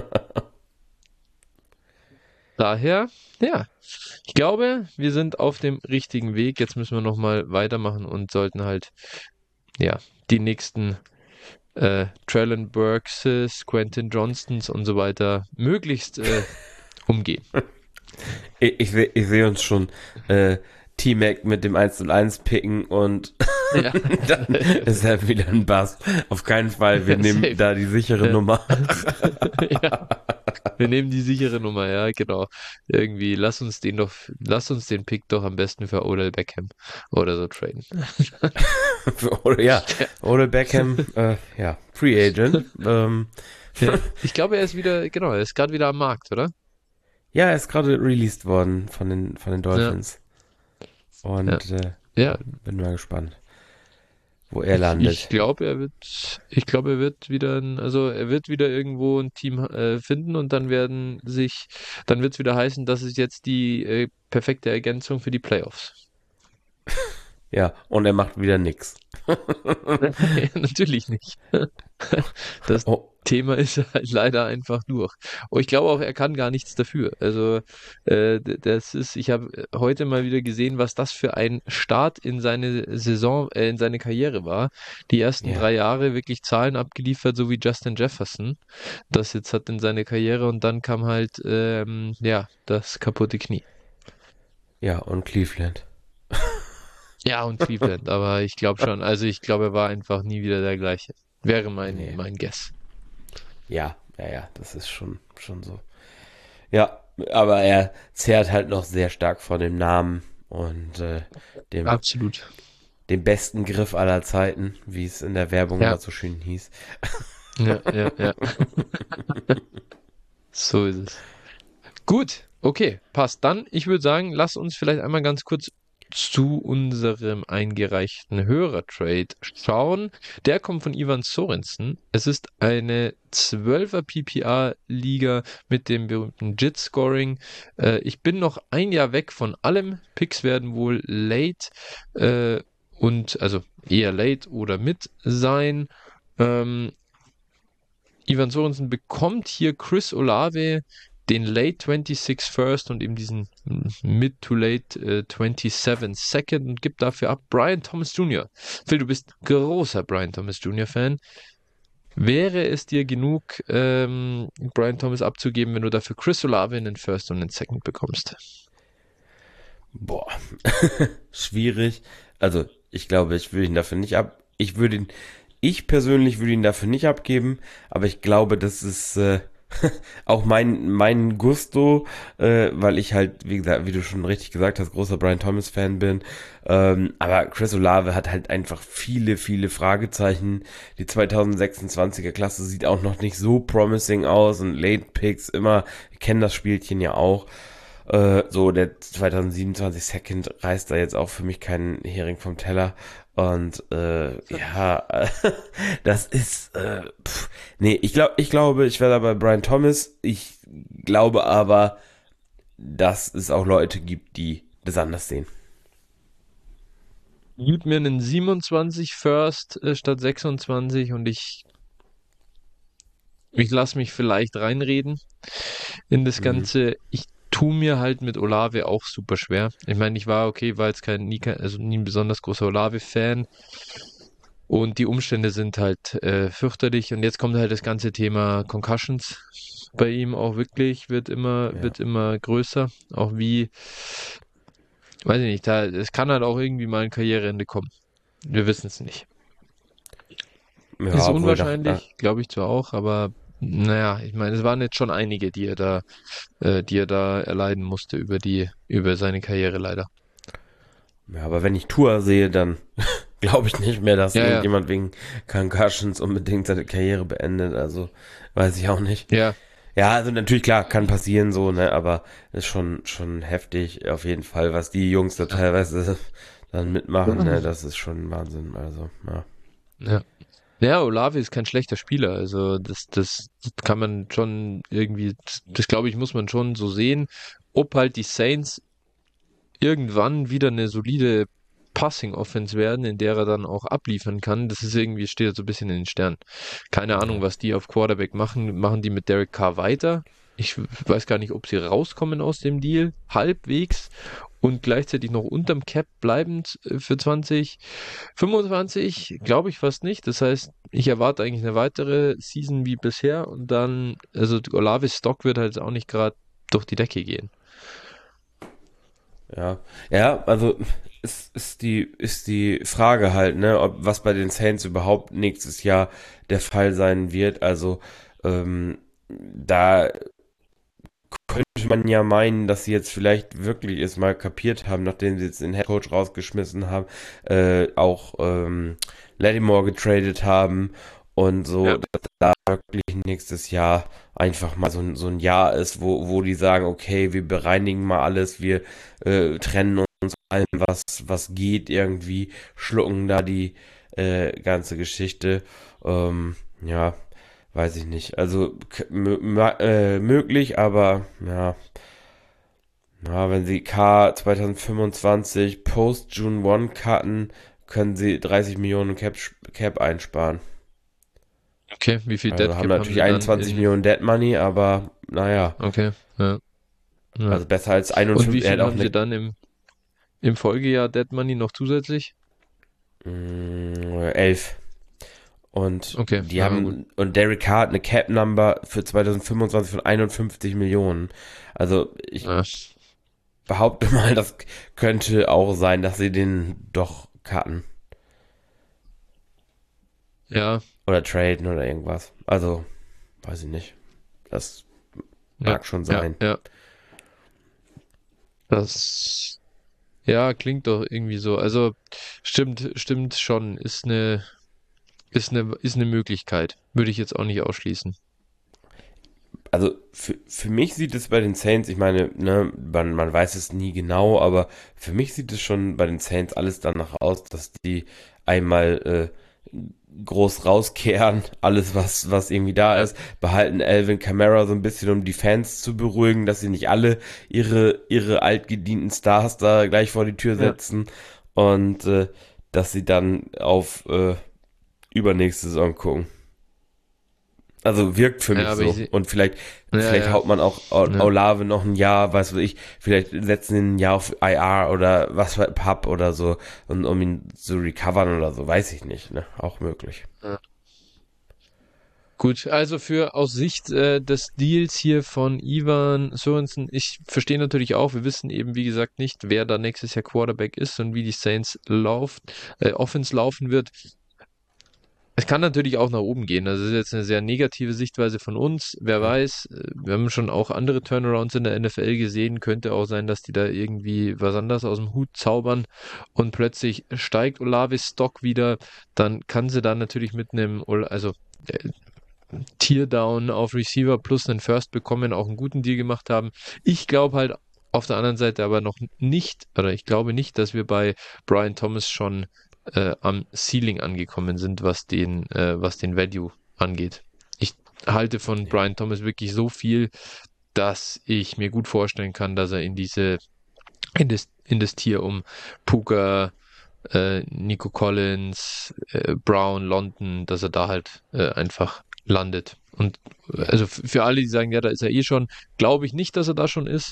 Daher, ja, ich glaube, wir sind auf dem richtigen Weg. Jetzt müssen wir nochmal weitermachen und sollten halt, ja, die nächsten Traylon Burkses, Quentin Johnstons und so weiter möglichst umgehen. Ich seh uns schon T-Mac mit dem 1:1 picken und Ja. dann ist er wieder ein Bust. Auf keinen Fall, wir nehmen Safe. da die sichere Ja. Nummer. Ja, wir nehmen die sichere Nummer, ja, genau. Irgendwie, lass uns den Pick doch am besten für Odell Beckham oder so traden. Oder ja, Ja. oder Beckham, ja, Free Agent. Ja. Ich glaube, er ist wieder, genau, er ist gerade wieder am Markt, oder? Ja, er ist gerade released worden von den Ja, Dolphins. ja, Und ja. ja, bin mal gespannt, wo er landet. Ich glaube, er wird wieder, also er wird wieder irgendwo ein Team finden und dann wird es wieder heißen, das ist jetzt die perfekte Ergänzung für die Playoffs. Ja, und er macht wieder nix. Natürlich nicht. Das Oh, Thema ist halt leider einfach durch. Und ich glaube auch, er kann gar nichts dafür. Also, ich habe heute mal wieder gesehen, was das für ein Start in seine Saison, in seine Karriere war. Die ersten ja, 3 Jahre wirklich Zahlen abgeliefert, so wie Justin Jefferson das jetzt hat in seine Karriere und dann kam halt, ja, das kaputte Knie. ja, und Cleveland. Ja, und Cleveland, aber ich glaube schon, also ich glaube, er war einfach nie wieder der gleiche. Wäre Nee. mein Guess. Ja, das ist schon so. Ja, aber er zehrt halt noch sehr stark von dem Namen und dem, Absolut. dem besten Griff aller Zeiten, wie es in der Werbung Ja, immer so schön hieß. ja. So ist es. Gut, okay, passt. Dann, ich würde sagen, lass uns vielleicht einmal ganz kurz zu unserem eingereichten Hörertrade schauen. Der kommt von Ivan Sorensen. Es ist eine 12er PPR-Liga mit dem berühmten JIT-Scoring. Ich bin noch ein Jahr weg von allem. Picks werden wohl late also eher late oder mit sein. Ähm, Ivan Sorensen bekommt hier Chris Olave, den Late 26 First und eben diesen Mid to Late 27 Second und gibt dafür ab Brian Thomas Jr. Phil, du bist großer Brian Thomas Jr. Fan. Wäre es dir genug, Brian Thomas abzugeben, wenn du dafür Chris Olave in den First und den Second bekommst? Boah, schwierig. Also, ich glaube, ich würde ihn dafür nicht ich persönlich würde ihn dafür nicht abgeben, aber ich glaube, das ist auch mein Gusto, weil ich halt, wie gesagt, wie du schon richtig gesagt hast, großer Brian Thomas Fan bin. Aber Chris Olave hat halt einfach viele Fragezeichen. Die 2026er Klasse sieht auch noch nicht so promising aus und Late Picks immer, wir kennen das Spielchen ja auch. So, der 2027 Second reißt da jetzt auch für mich keinen Hering vom Teller. Und ja, das ist, nee, ich glaube, ich wäre da bei Brian Thomas. Ich glaube aber, dass es auch Leute gibt, die das anders sehen. Gib mir einen 27 First statt 26 und ich lasse mich vielleicht reinreden in das Mhm. Ganze. Ich tue mir halt mit Olave auch super schwer. Ich meine, war jetzt nie ein besonders großer Olave-Fan und die Umstände sind halt fürchterlich und jetzt kommt halt das ganze Thema Concussions bei ihm auch wirklich, Ja. wird immer größer. Auch weiß ich nicht, es kann halt auch irgendwie mal ein Karriereende kommen. Wir wissen es nicht. Ist Ja, obwohl unwahrscheinlich, glaube ich zwar auch, aber naja, ich meine, es waren jetzt schon einige, die er da erleiden musste über seine Karriere leider. ja, aber wenn ich Tour sehe, dann glaube ich nicht mehr, dass Ja, ja, irgendjemand wegen Concussions unbedingt seine Karriere beendet. Also weiß ich auch nicht. ja. Ja, also natürlich klar, kann passieren so, ne, aber ist schon heftig auf jeden Fall, was die Jungs da teilweise dann mitmachen, ne, das ist schon Wahnsinn, also, ja. Ja. Ja, Olave ist kein schlechter Spieler. Also das kann man schon irgendwie, das glaube ich, muss man schon so sehen. Ob halt die Saints irgendwann wieder eine solide Passing-Offense werden, in der er dann auch abliefern kann, das ist irgendwie, steht jetzt so ein bisschen in den Sternen. Keine Ahnung, Ja. was die auf Quarterback machen. Machen die mit Derek Carr weiter? Ich weiß gar nicht, ob sie rauskommen aus dem Deal, halbwegs und gleichzeitig noch unterm Cap bleibend für 2025, glaube ich fast nicht. Das heißt, ich erwarte eigentlich eine weitere Season wie bisher und dann, also Olaves Stock wird halt auch nicht gerade durch die Decke gehen. Ja, ja, also ist die Frage halt, ne, ob was bei den Saints überhaupt nächstes Jahr der Fall sein wird. Also da könnte man ja meinen, dass sie jetzt vielleicht wirklich es mal kapiert haben, nachdem sie jetzt den Headcoach rausgeschmissen haben, auch Lattimore getradet haben und so, Ja. dass da wirklich nächstes Jahr einfach mal so ein Jahr ist, wo die sagen, okay, wir bereinigen mal alles, wir trennen uns allem, was geht irgendwie, schlucken da die ganze Geschichte. Ja, weiß ich nicht. Also möglich, aber ja, wenn sie K 2025 Post June 1 cutten, können sie 30 Millionen Cap einsparen. Okay, wie viel Also Dead haben Cap haben natürlich sie dann 21 in, Millionen Dead Money, aber naja, okay, ja, ja. also besser als Und wie 51. Er hat viel auch haben sie eine dann im Folgejahr Dead Money noch zusätzlich? 11. Und Okay, die ja, gut. haben, und Derek Carr hat eine Cap Number für 2025 von 51 Millionen. Also ich Ja, behaupte mal, das könnte auch sein, dass sie den doch cutten ja, oder traden oder irgendwas. Also, weiß ich nicht. Das ja, mag schon ja, sein. ja. Das, ja, klingt doch irgendwie so. Also, stimmt schon. Ist eine Möglichkeit. Würde ich jetzt auch nicht ausschließen. Also für mich sieht es bei den Saints, ich meine, ne, man weiß es nie genau, aber für mich sieht es schon bei den Saints alles danach aus, dass die einmal groß rauskehren, alles was irgendwie da Ja, ist, behalten Alvin Kamara so ein bisschen, um die Fans zu beruhigen, dass sie nicht alle ihre altgedienten Stars da gleich vor die Tür ja. setzen und dass sie dann auf übernächste Saison gucken. Also wirkt für Ja, mich aber ich so. sehe, Und ja, vielleicht ja, haut man auch ja. Olave noch ein Jahr, weiß was ich, vielleicht setzen ihn ein Jahr auf IR oder was für Pub oder so, und um ihn zu recovern oder so, weiß ich nicht, ne? Auch möglich. Ja. Gut, also aus Sicht des Deals hier von Ivan Sorensen, ich verstehe natürlich auch, wir wissen eben, wie gesagt, nicht, wer da nächstes Jahr Quarterback ist und wie die Saints Offense laufen wird. Es kann natürlich auch nach oben gehen. Das ist jetzt eine sehr negative Sichtweise von uns. Wer Ja. weiß, wir haben schon auch andere Turnarounds in der NFL gesehen. Könnte auch sein, dass die da irgendwie was anderes aus dem Hut zaubern und plötzlich steigt Olavis Stock wieder. Dann kann sie da natürlich mit also Teardown auf Receiver plus einen First bekommen, auch einen guten Deal gemacht haben. Ich glaube halt auf der anderen Seite aber noch nicht, oder ich glaube nicht, dass wir bei Brian Thomas schon am Ceiling angekommen sind, was den Value angeht. Ich halte von Brian Thomas wirklich so viel, dass ich mir gut vorstellen kann, dass er in das Tier um Puka, Nico Collins, Brown, London, dass er da halt einfach landet. Und Ja. also für alle, die sagen, ja, da ist er eh schon, glaube ich nicht, dass er da schon ist.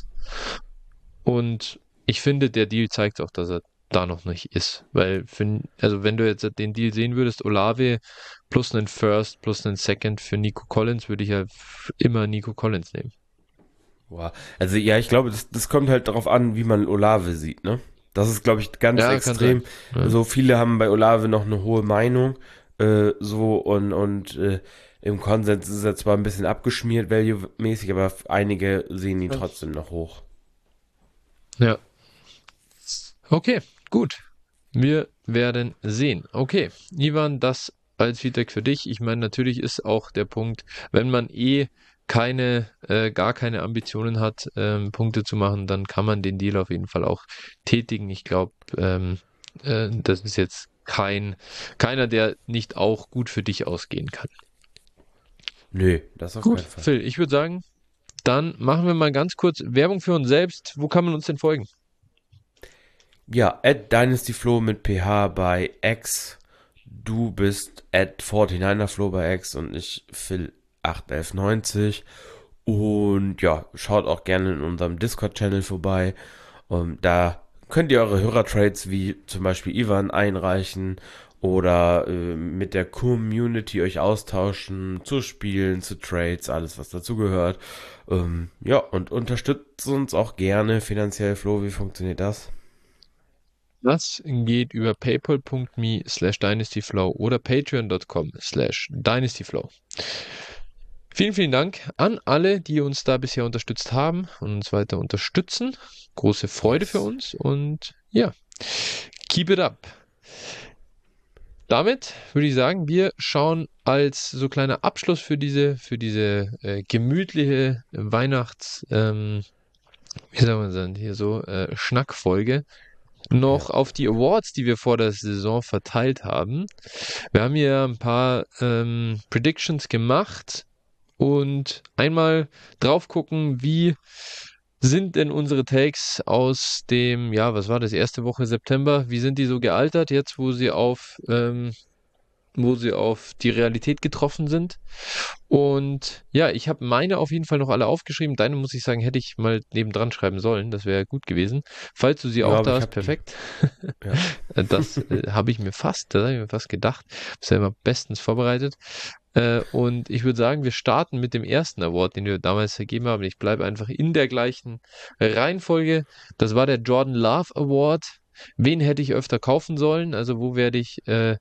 Und ich finde, der Deal zeigt auch, dass er da noch nicht ist. Weil, also wenn du jetzt den Deal sehen würdest, Olave plus einen First plus einen Second für Nico Collins, würde ich ja immer Nico Collins nehmen. Boah. Also ja, ich glaube, das kommt halt darauf an, wie man Olave sieht, ne? Das ist, glaube ich, ganz Ja, kann sein. extrem. Ja, So viele haben bei Olave noch eine hohe Meinung, so und im Konsens ist er zwar ein bisschen abgeschmiert, value-mäßig, aber einige sehen ihn trotzdem noch hoch. ja. Okay, gut. Wir werden sehen. Okay, Ivan, das als Feedback für dich. Ich meine, natürlich ist auch der Punkt, wenn man gar keine Ambitionen hat, Punkte zu machen, dann kann man den Deal auf jeden Fall auch tätigen. Ich glaube, das ist jetzt keiner, der nicht auch gut für dich ausgehen kann. Nö, das auf Gut, keinen Fall. Phil, ich würde sagen, dann machen wir mal ganz kurz Werbung für uns selbst. Wo kann man uns denn folgen? Ja, @dynastyflo mit PH bei X. Du bist @49erflo bei X und ich Phil81190. Und ja, schaut auch gerne in unserem Discord-Channel vorbei. Da könnt ihr eure Hörertrades wie zum Beispiel Ivan einreichen oder mit der Community euch austauschen, zu Spielen, zu Trades, alles was dazu gehört. Ja, und unterstützt uns auch gerne finanziell. Flo, wie funktioniert das? Das geht über paypal.me/dynastyflow oder patreon.com/dynastyflow. Vielen, vielen Dank an alle, die uns da bisher unterstützt haben und uns weiter unterstützen. Große Freude für Yes. uns und ja, keep it up. Damit würde ich sagen, wir schauen als so kleiner Abschluss für diese gemütliche Weihnachts, wie soll man sagen, hier so Schnackfolge noch Ja. auf die Awards, die wir vor der Saison verteilt haben. Wir haben hier ein paar Predictions gemacht und einmal drauf gucken, wie sind denn unsere Takes aus dem, ja, was war das, erste Woche September? Wie sind die so gealtert, jetzt wo sie auf die Realität getroffen sind? Und ja, ich habe meine auf jeden Fall noch alle aufgeschrieben. Deine, muss ich sagen, hätte ich mal nebendran schreiben sollen. Das wäre gut gewesen. Falls du sie Ja, auch aber da ich hast, hab die. perfekt. Ja. Das das habe ich mir fast gedacht. Bist ja immer bestens vorbereitet. Und ich würde sagen, wir starten mit dem ersten Award, den wir damals vergeben haben. Ich bleibe einfach in der gleichen Reihenfolge. Das war der Jordan Love Award. Wen hätte ich öfter kaufen sollen? Also wo werde ich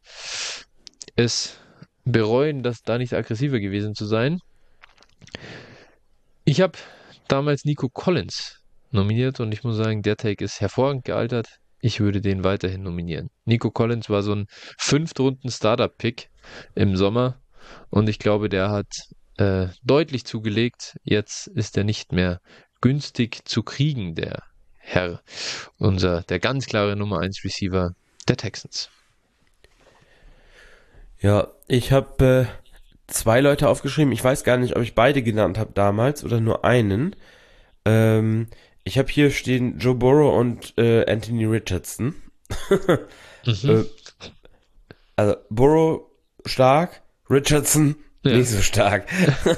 es bereuen, das da nicht aggressiver gewesen zu sein? Ich habe damals Nico Collins nominiert und ich muss sagen, der Take ist hervorragend gealtert. Ich würde den weiterhin nominieren. Nico Collins war so ein Fünftrunden-Startup-Pick im Sommer und ich glaube, der hat deutlich zugelegt. Jetzt ist er nicht mehr günstig zu kriegen, der Herr, der ganz klare Nummer 1 Receiver der Texans. Ja, ich habe zwei Leute aufgeschrieben. Ich weiß gar nicht, ob ich beide genannt habe damals oder nur einen. Ähm, Ich habe hier stehen Joe Burrow und Anthony Richardson. Mhm. äh, also Burrow stark, Richardson Ja. nicht so stark.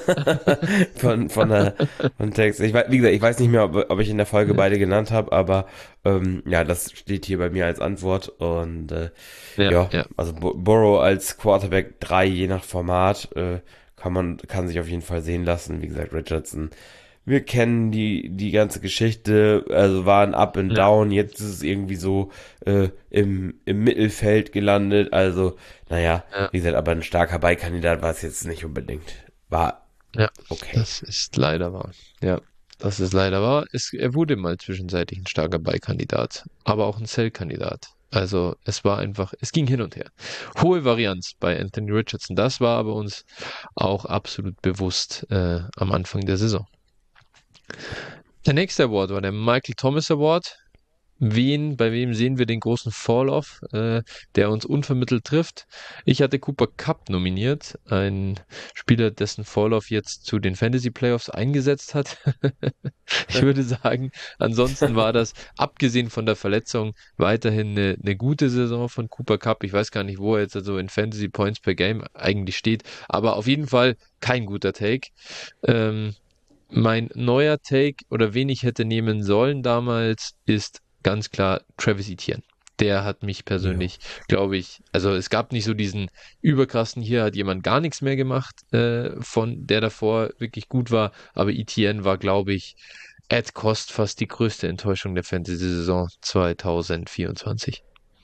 Von Text. Wie gesagt, ich weiß nicht mehr, ob ich in der Folge beide genannt habe, aber ja, das steht hier bei mir als Antwort. Und Ja, ja, ja. also Burrow als Quarterback 3 je nach Format kann sich auf jeden Fall sehen lassen. Wie gesagt, Richardson. Wir kennen die ganze Geschichte, also war ein Up and Ja, Down, jetzt ist es irgendwie so im Mittelfeld gelandet, also naja, ja, wie gesagt, aber ein starker Beikandidat war es jetzt nicht unbedingt. War ja. okay. Das ist leider wahr. Ja, das ist leider wahr. Er wurde mal zwischenzeitlich ein starker Beikandidat, aber auch ein Sell-Kandidat. Also es ging hin und her. Hohe Varianz bei Anthony Richardson. Das war aber uns auch absolut bewusst am Anfang der Saison. Der nächste Award war der Michael Thomas Award. Bei wem sehen wir den großen Fall-Off, der uns unvermittelt trifft? Ich hatte Cooper Kupp nominiert, ein Spieler, dessen Fall-Off jetzt zu den Fantasy Playoffs eingesetzt hat. Ich würde sagen, ansonsten war das, abgesehen von der Verletzung, weiterhin eine gute Saison von Cooper Kupp. Ich weiß gar nicht, wo er jetzt also in Fantasy Points per Game eigentlich steht, aber auf jeden Fall kein guter Take. Mein neuer Take oder wen ich hätte nehmen sollen damals ist ganz klar Travis Etienne. Der hat mich Ja. persönlich, glaube ich, also es gab nicht so diesen überkrassen, hier hat jemand gar nichts mehr gemacht, von der davor wirklich gut war, aber Etienne war, glaube ich, at cost fast die größte Enttäuschung der Fantasy-Saison 2024.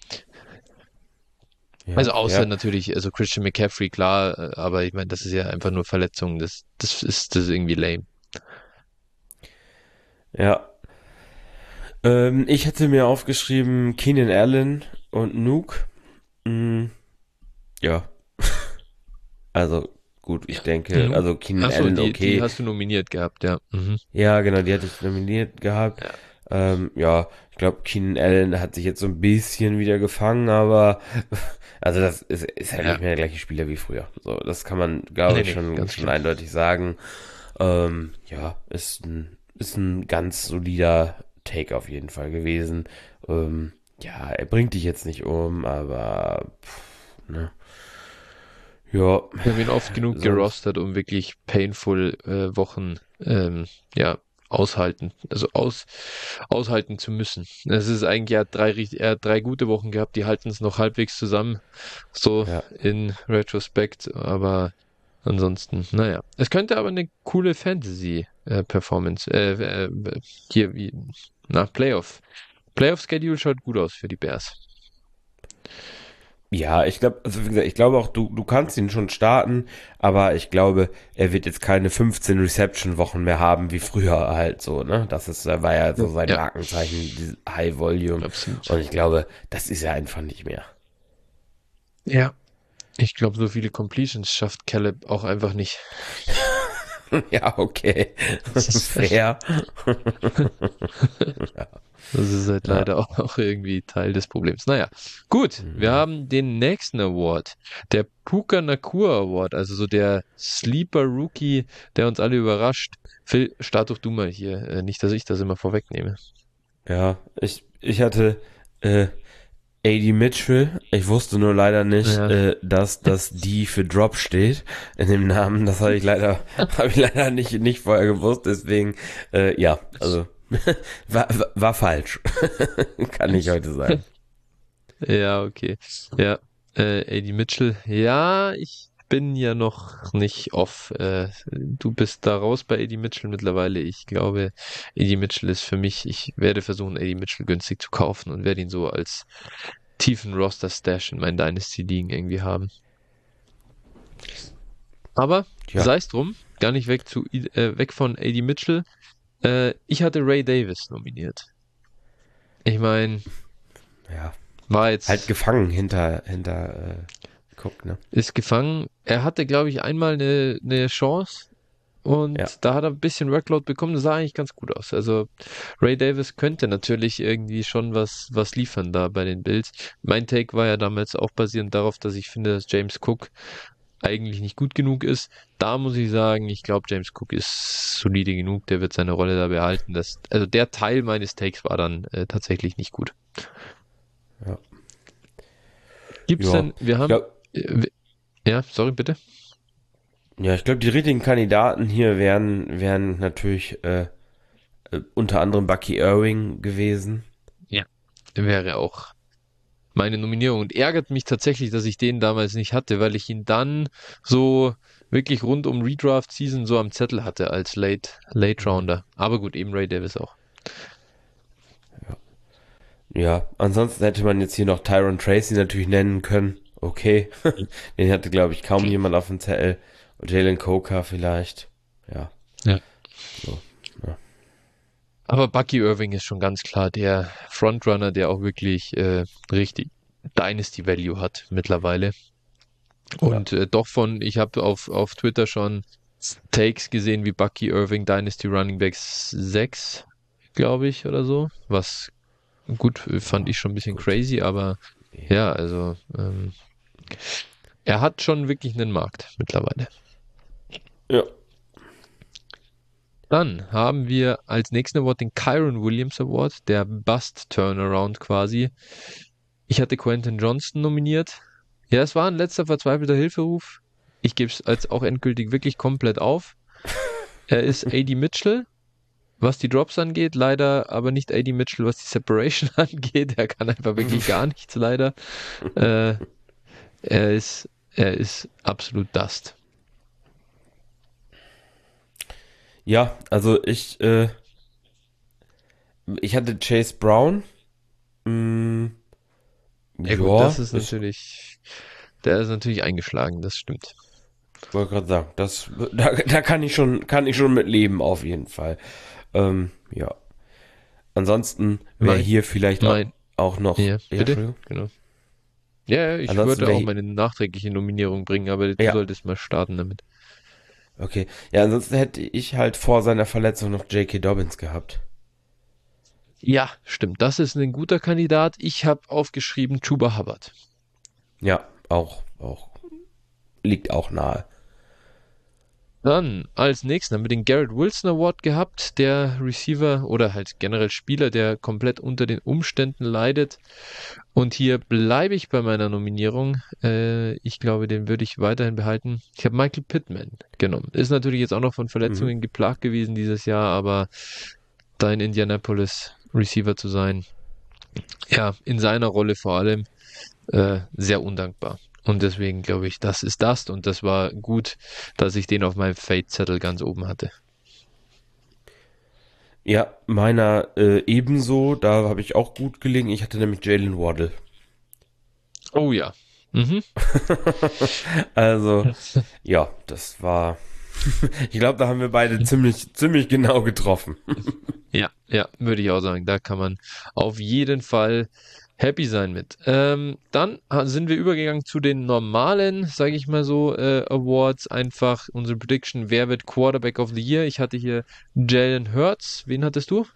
Also Ja, außer fair. natürlich, also Christian McCaffrey, klar, aber ich meine, das ist ja einfach nur Verletzung, das ist irgendwie lame. Ja. Ich hätte mir aufgeschrieben Keenan Allen und Nuke. Mm, ja, also gut, ich denke, also Keenan Achso, Allen die okay. hast du nominiert gehabt, ja. Mhm. Ja, genau, die hatte ich nominiert gehabt. Ja. Ja, ich glaube, Keenan Allen hat sich jetzt so ein bisschen wieder gefangen, aber also das ist halt Ja, nicht mehr der gleiche Spieler wie früher. So, das kann man, glaube nee, ich, nee, ganz schon klar. eindeutig sagen. Ja, ist ein ganz solider Take auf jeden Fall gewesen. Ja, er bringt dich jetzt nicht um, aber ne, ja, Wir haben ihn oft genug sonst, gerostert, um wirklich painful Wochen ja, aushalten zu müssen. Es ist eigentlich, er hat drei gute Wochen gehabt, die halten es noch halbwegs zusammen, so ja. in Retrospect, aber ansonsten, naja. Es könnte aber eine coole Fantasy-Performance, hier wie, Playoff-Schedule schaut gut aus für die Bears. Ja, ich glaube, also wie gesagt, ich glaube auch, du kannst ihn schon starten, aber ich glaube, er wird jetzt keine 15 Reception-Wochen mehr haben wie früher halt so, ne? War ja so sein Ja, Markenzeichen, dieses High Volume. absolut. Und ich glaube, das ist er einfach nicht mehr. Ja. Ich glaube, so viele Completions schafft Caleb auch einfach nicht. Ja, okay. Das ist halt, Fair. das ist halt Ja. leider auch irgendwie Teil des Problems. Naja, gut, wir Mhm. haben den nächsten Award. Der Puka Nakua Award, also so der Sleeper Rookie, der uns alle überrascht. Phil, start doch du mal hier. Nicht, dass ich das immer vorwegnehme. Ja, ich hatte AD Mitchell. Ich wusste nur leider nicht, Ja, dass das D für Drop steht in dem Namen. Das habe ich leider nicht vorher gewusst. Deswegen, ja, also war falsch. Kann ich heute sagen. ja, okay. Ja, AD Mitchell. Ja, ich bin ja noch nicht off. Du bist da raus bei AD Mitchell mittlerweile. Ich glaube, AD Mitchell ist für mich, ich werde versuchen, AD Mitchell günstig zu kaufen und werde ihn so als tiefen Roster-Stash in meinen Dynasty-Ligen irgendwie haben. Aber Ja, sei es drum, gar nicht weg von AD Mitchell. Ich hatte Ray Davis nominiert. Ich meine, ja. war Halt jetzt gefangen guck, ne? ist gefangen. Er hatte, glaube ich, einmal eine Chance Ja, und da hat er ein bisschen Workload bekommen. Das sah eigentlich ganz gut aus. Also Ray Davis könnte natürlich irgendwie schon was liefern da bei den Bills. Mein Take war ja damals auch basierend darauf, dass ich finde, dass James Cook eigentlich nicht gut genug ist. Da muss ich sagen, ich glaube, James Cook ist solide genug. Der wird seine Rolle da behalten. Also der Teil meines Takes war dann tatsächlich nicht gut. ja. Gibt's Ja, denn, wir ich haben, glaube, ja, sorry, bitte. ja, ich glaube, die richtigen Kandidaten hier wären natürlich unter anderem Bucky Irving gewesen. Ja. Wäre auch meine Nominierung und ärgert mich tatsächlich, dass ich den damals nicht hatte, weil ich ihn dann so wirklich rund um Redraft Season so am Zettel hatte als Late Mhm. Rounder. Aber gut, eben Ray Davis auch. Ja, ansonsten hätte man jetzt hier noch Tyron Tracy natürlich nennen können. Okay. Den hatte, glaube ich, kaum jemand auf dem Zettel. Und Jalen Coker vielleicht. Ja, Ja. so. Ja, Aber Bucky Irving ist schon ganz klar der Frontrunner, der auch wirklich richtig Dynasty Value hat mittlerweile. ja. Und ich habe auf Twitter schon Takes gesehen wie Bucky Irving Dynasty Running Backs 6, glaube ich, oder so. Was gut fand Ja, ich schon ein bisschen gut. crazy, aber Okay. ja, also er hat schon wirklich einen Markt mittlerweile. Ja. Dann haben wir als nächsten Award den Kyron Williams Award, der Bust Turnaround quasi. Ich hatte Quentin Johnston nominiert. Ja, es war ein letzter verzweifelter Hilferuf. Ich gebe es als auch endgültig wirklich komplett auf. Er ist AD Mitchell, was die Drops angeht, leider aber nicht AD Mitchell, was die Separation angeht. Er kann einfach wirklich gar nichts, leider. Äh, er ist absolut Dust. Ja, also ich hatte Chase Brown. Mm, Ja gut, ja, der ist natürlich eingeschlagen, das stimmt. wollte gerade sagen, da kann ich schon mit leben, auf jeden Fall. Ja. Ansonsten wäre Mein, hier vielleicht mein, auch noch, ja, ja, bitte, Entschuldigung. genau. Ja, ja, ich Ansonsten würde wäre auch hier, meine nachträgliche Nominierung bringen, aber du ja, solltest mal starten damit. okay. Ja, ansonsten hätte ich halt vor seiner Verletzung noch J.K. Dobbins gehabt. Ja, stimmt. Das ist ein guter Kandidat. Ich habe aufgeschrieben Chuba Hubbard. Ja, auch. Liegt auch nahe. Dann als nächsten haben wir den Garrett Wilson Award gehabt, der Receiver oder halt generell Spieler, der komplett unter den Umständen leidet. Und hier bleibe ich bei meiner Nominierung. Ich glaube, den würde ich weiterhin behalten. Ich habe Michael Pittman genommen. Ist natürlich jetzt auch noch von Mhm. Verletzungen geplagt gewesen dieses Jahr, aber da in Indianapolis Receiver zu sein, ja, in seiner Rolle vor allem, sehr undankbar. Und deswegen glaube ich, das ist das. Und das war gut, dass ich den auf meinem Fate-Zettel ganz oben hatte. Ja, meiner ebenso. Da habe ich auch gut gelegen. Ich hatte nämlich Jalen Waddle. Oh ja. Mhm. Also, ja, das war. Ich glaube, da haben wir beide ziemlich genau getroffen. Ja, ja, würde ich auch sagen. Da kann man auf jeden Fall happy sein mit. Dann sind wir übergegangen zu den normalen, sage ich mal so, Awards. Einfach unsere Prediction, wer wird Quarterback of the Year? Ich hatte hier Jalen Hurts. Wen hattest du?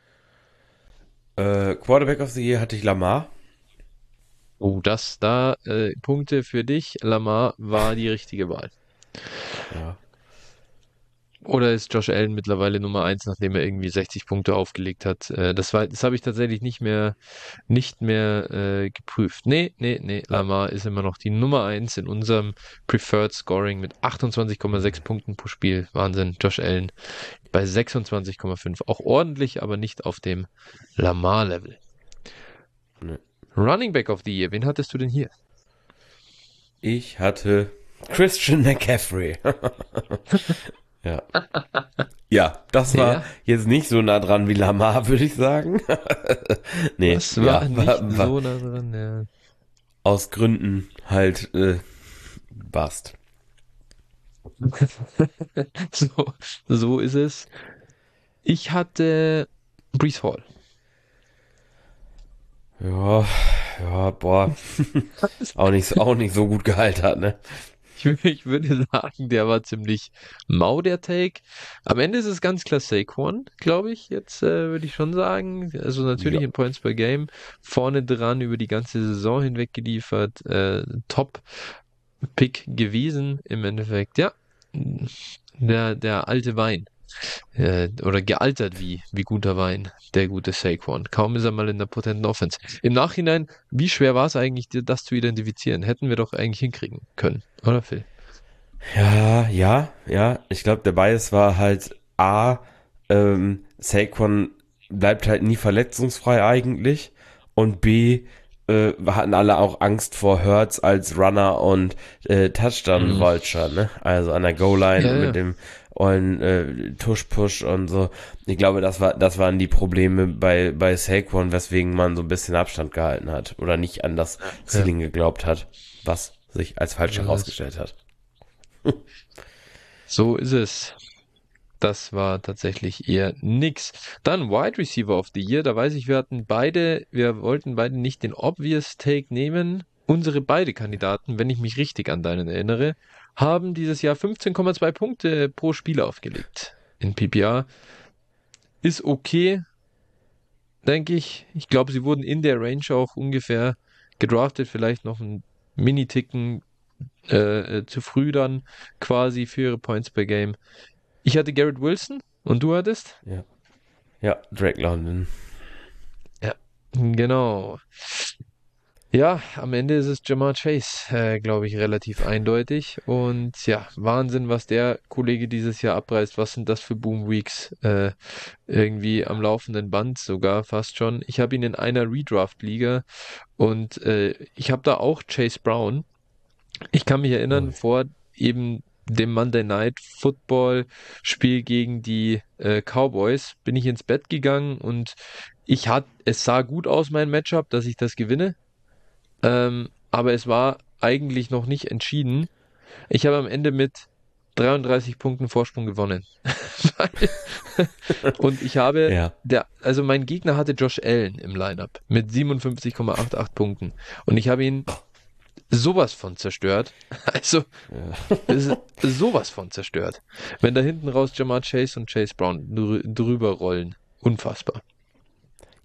Quarterback of the Year hatte ich Lamar. Oh, Punkte für dich. Lamar war die richtige Wahl. Ja. Oder ist Josh Allen mittlerweile Nummer eins, nachdem er irgendwie 60 Punkte aufgelegt hat? Das habe ich tatsächlich nicht mehr geprüft. Nee, Ah, Lamar ist immer noch die Nummer eins in unserem Preferred Scoring mit 28,6 Punkten pro Spiel. Wahnsinn. Josh Allen bei 26,5. Auch ordentlich, aber nicht auf dem Lamar-Level. ne. Running Back of the Year. Wen hattest du denn hier? Ich hatte Christian McCaffrey. Ja. Ja, das war Ja, jetzt nicht so nah dran wie Lamar, würde ich sagen. Nee, das war ja, nicht war so nah dran. Ja. aus Gründen halt Bast. So, so ist es. Ich hatte Brees Hall. Ja, ja, boah, auch nicht so gut gehalten, ne? Ich würde sagen, der war ziemlich mau, der Take. Am Ende ist es ganz klar Saquon, glaube ich. Jetzt würde ich schon sagen. Also Ja. natürlich in Points per Game. Vorne dran über die ganze Saison hinweg geliefert. Top-Pick gewesen im Endeffekt. Ja, der alte Wein. Oder gealtert wie guter Wein, der gute Saquon. Kaum ist er mal in der potenten Offense. Im Nachhinein, wie schwer war es eigentlich, das zu identifizieren? Hätten wir doch eigentlich hinkriegen können, oder Phil? Ja. Ich glaube, der Bias war halt A, Saquon bleibt halt nie verletzungsfrei eigentlich. Und B, wir hatten alle auch Angst vor Hurts als Runner und Touchdown Mhm. Vulture, ne? Also an der Goal-Line Ja, mit ja. dem ollen Tush-Push und so. Ich glaube, das waren die Probleme bei Saquon, weswegen man so ein bisschen Abstand gehalten hat oder nicht an das Ja, Ceiling geglaubt hat, was sich als falsch so ist es. herausgestellt hat. So ist es. Das war tatsächlich eher nix. Dann Wide Receiver of the Year. Da weiß ich, wir wollten beide nicht den obvious Take nehmen. Unsere beide Kandidaten, wenn ich mich richtig an deinen erinnere, haben dieses Jahr 15,2 Punkte pro Spiel aufgelegt. In PPR ist okay, denke ich. Ich glaube, sie wurden in der Range auch ungefähr gedraftet, vielleicht noch einen Mini-Ticken zu früh dann quasi für ihre Points per Game. Ich hatte Garrett Wilson und du hattest? Ja. Ja, Drake London. Ja, genau. Ja, am Ende ist es Jamar Chase, glaube ich, relativ eindeutig. Und ja, Wahnsinn, was der Kollege dieses Jahr abreißt. Was sind das für Boom Weeks? Irgendwie am laufenden Band sogar fast schon. Ich habe ihn in einer Redraft-Liga und ich habe da auch Chase Brown. Ich kann mich erinnern, Ui. vor eben dem Monday Night Football Spiel gegen die Cowboys bin ich ins Bett gegangen und es sah gut aus, mein Matchup, dass ich das gewinne. Aber es war eigentlich noch nicht entschieden. Ich habe am Ende mit 33 Punkten Vorsprung gewonnen. Weil- Und Ja. also mein Gegner hatte Josh Allen im Lineup mit 57,88 Punkten. Und ich habe ihn sowas von zerstört. Also, Ja. es ist sowas von zerstört. Wenn da hinten raus Jamar Chase und Chase Brown drüber rollen. Unfassbar.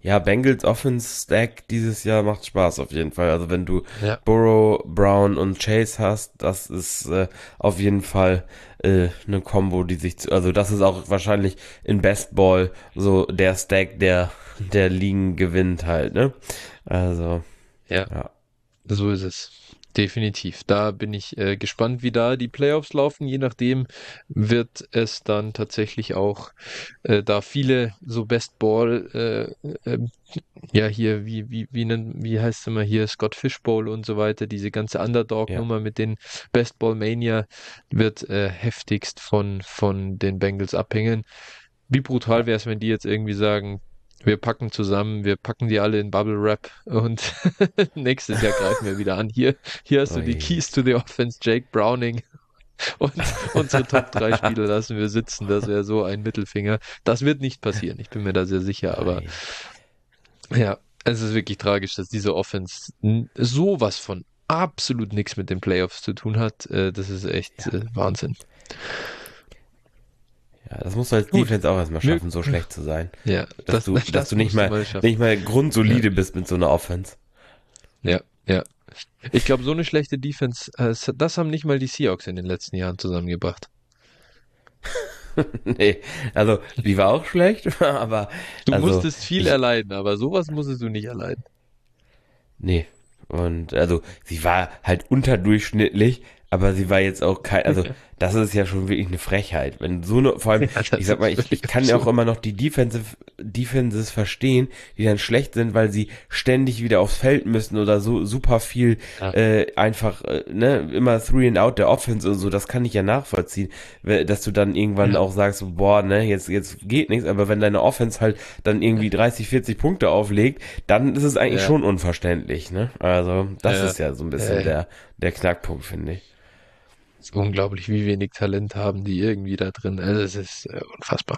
Ja, Bengals Offense Stack dieses Jahr macht Spaß auf jeden Fall. Also wenn du Ja. Burrow, Brown und Chase hast, das ist auf jeden Fall eine Combo, die also das ist auch wahrscheinlich in Best Ball so der Stack, der Ligen gewinnt halt, ne? Also, Ja, ja. so ist es. Definitiv. Da bin ich gespannt, wie da die Playoffs laufen. Je nachdem wird es dann tatsächlich auch, da viele so Best Ball, ja hier, wie heißt es immer hier, Scott Fish Bowl und so weiter, diese ganze Ja. Underdog-Nummer mit den Best Ball Mania wird heftigst von den Bengals abhängen. Wie brutal Ja. wäre es, wenn die jetzt irgendwie sagen, wir packen zusammen, wir packen die alle in Bubble Wrap und nächstes Jahr greifen wir wieder an. Hier hast du die Ui. Keys to the Offense, Jake Browning und unsere Top 3 Spieler lassen wir sitzen. Das wäre so ein Mittelfinger. Das wird nicht passieren, ich bin mir da sehr sicher, aber Ei. ja, es ist wirklich tragisch, dass diese Offense sowas von absolut nichts mit den Playoffs zu tun hat. Das ist echt Ja. Wahnsinn. Ja, das musst du als Gut, Defense auch erstmal wir, schaffen, so schlecht zu sein. ja, Dass du, dass das du nicht musst du mal, mal schaffen. nicht mal Ja, grundsolide bist mit so einer Offense. ja, ja. Ich glaube, so eine schlechte Defense, das haben nicht mal die Seahawks in den letzten Jahren zusammengebracht. Nee, also die war auch schlecht, aber Du also musstest viel ich, erleiden, aber sowas musstest du nicht erleiden. nee. Und also sie war halt unterdurchschnittlich, aber sie war jetzt auch kein, also das ist ja schon wirklich eine Frechheit. Wenn so eine, vor allem, Ja, ich das sag mal, ist ich völlig kann ja auch absurd. immer noch die Defenses verstehen, die dann schlecht sind, weil sie ständig wieder aufs Feld müssen oder so super viel Ja, einfach, ne, immer three and out der Offense und so, das kann ich ja nachvollziehen, dass du dann irgendwann ja, auch sagst, so, boah, ne, jetzt geht nichts, aber wenn deine Offense halt dann irgendwie 30, 40 Punkte auflegt, dann ist es eigentlich ja, schon unverständlich, ne? Also, das ja. ist ja so ein bisschen Äh, der Knackpunkt, finde ich. ist unglaublich, wie wenig Talent haben die irgendwie da drin. Also es ist unfassbar.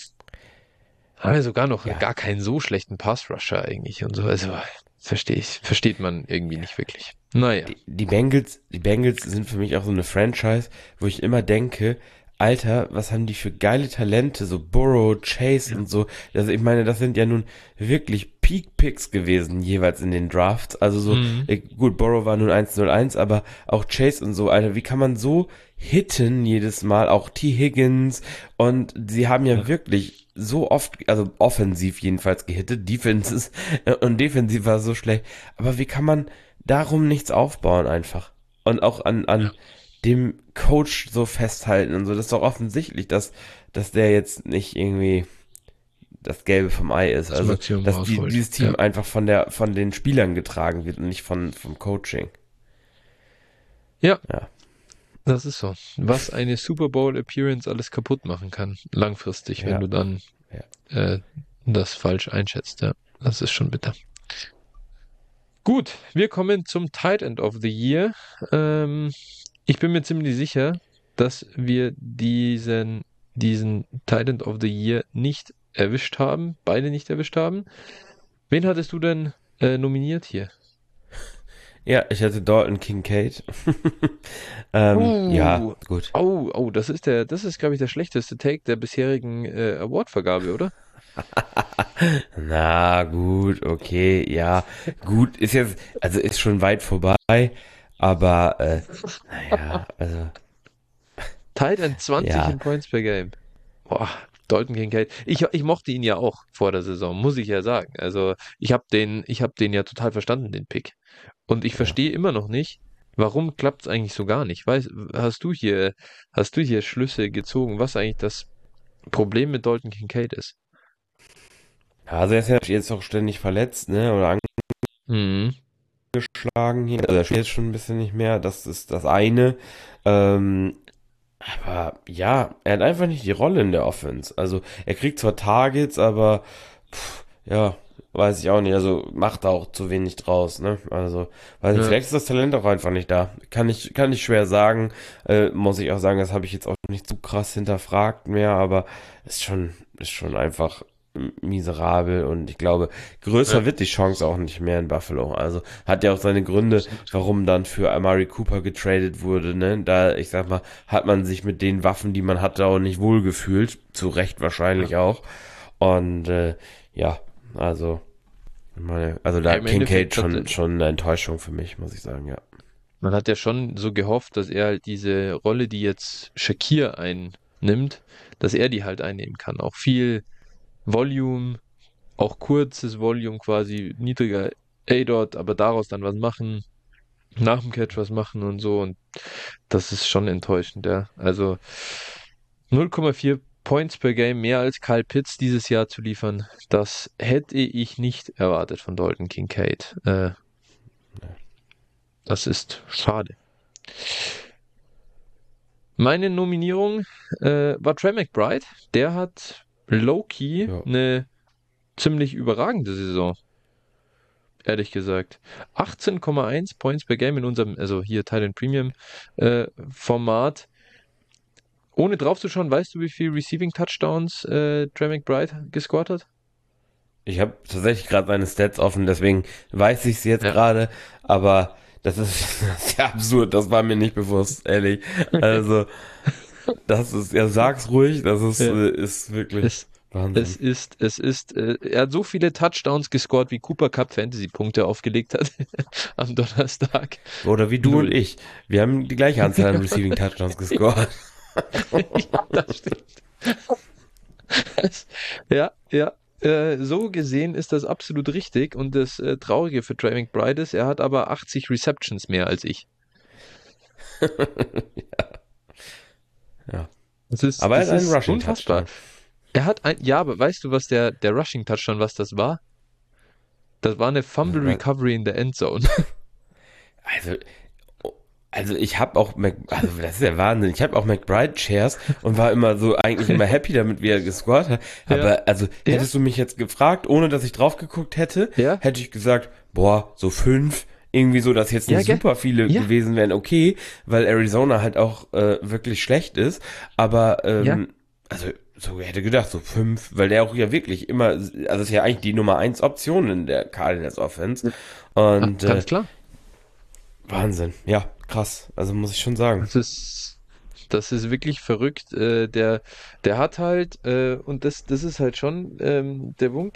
Haben wir sogar noch Ja, gar keinen so schlechten Pass-Rusher eigentlich und so. Also versteht man irgendwie nicht wirklich. Naja. die Bengals sind für mich auch so eine Franchise, wo ich immer denke, Alter, was haben die für geile Talente, so Burrow, Chase Ja. und so. Also ich meine, das sind ja nun wirklich Peak-Picks gewesen, jeweils in den Drafts. Also so, Mhm. gut, Burrow war nun 1-0-1, aber auch Chase und so, Alter, wie kann man so hitten jedes Mal, auch T. Higgins, und sie haben ja Ja. wirklich so oft, also offensiv jedenfalls gehittet, Defenses und defensiv war so schlecht, aber wie kann man darum nichts aufbauen einfach? Und auch an Ja. dem Coach so festhalten und so. Das ist doch offensichtlich, dass der jetzt nicht irgendwie das Gelbe vom Ei ist. Das Also, Maximum dass rausholt. dieses Ja. Team einfach von den Spielern getragen wird und nicht vom Coaching. Ja, Ja, das ist so. Was eine Super Bowl Appearance alles kaputt machen kann, langfristig, wenn ja, du dann ja. äh, das falsch einschätzt. Ja, das ist schon bitter. Gut, wir kommen zum Tight End of the Year. Ich bin mir ziemlich sicher, dass wir diesen Tight End of the Year nicht erwischt haben, beide nicht erwischt haben. Wen hattest du denn nominiert hier? Ja, ich hatte Dalton Kincaid. Ja, Uh, gut. das ist, glaube ich, der schlechteste Take der bisherigen Awardvergabe, oder? Na, gut, okay, ja. Gut, ist jetzt, also ist schon weit vorbei, aber, naja, also, Tight End 20 in ja, Points per Game. Boah, Dalton Kincaid. Ich mochte ihn ja auch vor der Saison, muss ich ja sagen. Also ich hab den ja total verstanden, den Pick. Und ich ja. verstehe immer noch nicht, warum klappt es eigentlich so gar nicht? Hast du hier Schlüsse gezogen, was eigentlich das Problem mit Dalton Kincaid ist? Ja, also er ist ja jetzt auch ständig verletzt, ne, oder Mhm. angeschlagen hier. Also er spielt jetzt schon ein bisschen nicht mehr, das ist das eine. Ähm, aber ja, er hat einfach nicht die Rolle in der Offense. Also er kriegt zwar Targets, aber ja, weiß ich auch nicht. Also macht da auch zu wenig draus, ne? Also, weiß nicht, Ja, vielleicht ist das Talent auch einfach nicht da. Kann ich schwer sagen. Muss ich auch sagen, das habe ich jetzt auch nicht so krass hinterfragt mehr, aber ist schon einfach miserabel und ich glaube, ja, größer wird die Chance auch nicht mehr in Buffalo. Also hat ja auch seine Gründe, absolut. warum dann für Amari Cooper getradet wurde, ne? Da, ich sag mal, hat man sich mit den Waffen, die man hatte, auch nicht wohlgefühlt. Zu Recht Ja. wahrscheinlich auch. Und ja, also Also Ja, da im Kincaid Endeffekt schon eine Enttäuschung für mich, muss ich sagen, ja. man hat ja schon so gehofft, dass er halt diese Rolle, die jetzt Shakir einnimmt, dass er die halt einnehmen kann. Auch viel Volume, auch kurzes Volume quasi, niedriger A-Dot, aber daraus dann was machen, nach dem Catch was machen und so. Und das ist schon enttäuschend, ja. Also 0,4 Points per Game mehr als Kyle Pitts dieses Jahr zu liefern, das hätte ich nicht erwartet von Dalton Kincaid. Das ist schade. Meine Nominierung war Trey McBride. Der hat low-key Ja. eine ziemlich überragende Saison, ehrlich gesagt. 18,1 Points per Game in unserem, also hier Thailand Premium Format. Ohne drauf zu schauen, weißt du, wie viel Receiving Touchdowns Trey McBride gescored hat? Ich habe tatsächlich gerade seine Stats offen, deswegen weiß ich es jetzt Ja. gerade, aber das ist ja absurd, das war mir nicht bewusst, ehrlich. Also, das ist, ja, sag's ruhig, Ja. ist wirklich Es, Wahnsinn. er hat so viele Touchdowns gescored, wie Cooper Cup Fantasy-Punkte aufgelegt hat am Donnerstag. Oder wie du und Null. ich. Wir haben die gleiche Anzahl an Receiving Touchdowns gescored. Ja, das stimmt. Ja, ja. So gesehen ist das absolut richtig. Und das Traurige für Trey McBride ist, er hat aber 80 Receptions mehr als ich. Ja. Das Aber er hat einen ist Rushing unfassbar. Touchdown. Ja, aber weißt du, was der Rushing Touchdown, was das war? Das war eine Fumble Recovery in der Endzone. Also, also ich habe auch also das ist ja Wahnsinn. Ich habe auch McBride Shares und war immer so eigentlich immer happy damit, wie er gescored hat. Ja, Aber also ja, hättest du mich jetzt gefragt, ohne dass ich drauf geguckt hätte, ja, hätte ich gesagt, boah, so 5, irgendwie so, dass jetzt ja, nicht gell? super viele Ja, gewesen wären, okay, weil Arizona halt auch wirklich schlecht ist. Aber ja, also so hätte gedacht, so 5, weil der auch ja wirklich immer, also ist ja eigentlich die Nummer eins Option in der Cardinals Offense. Und ganz klar. Wahnsinn, ja, krass. Also muss ich schon sagen. Das ist, das ist wirklich verrückt. Der hat halt, und das ist halt schon der Punkt,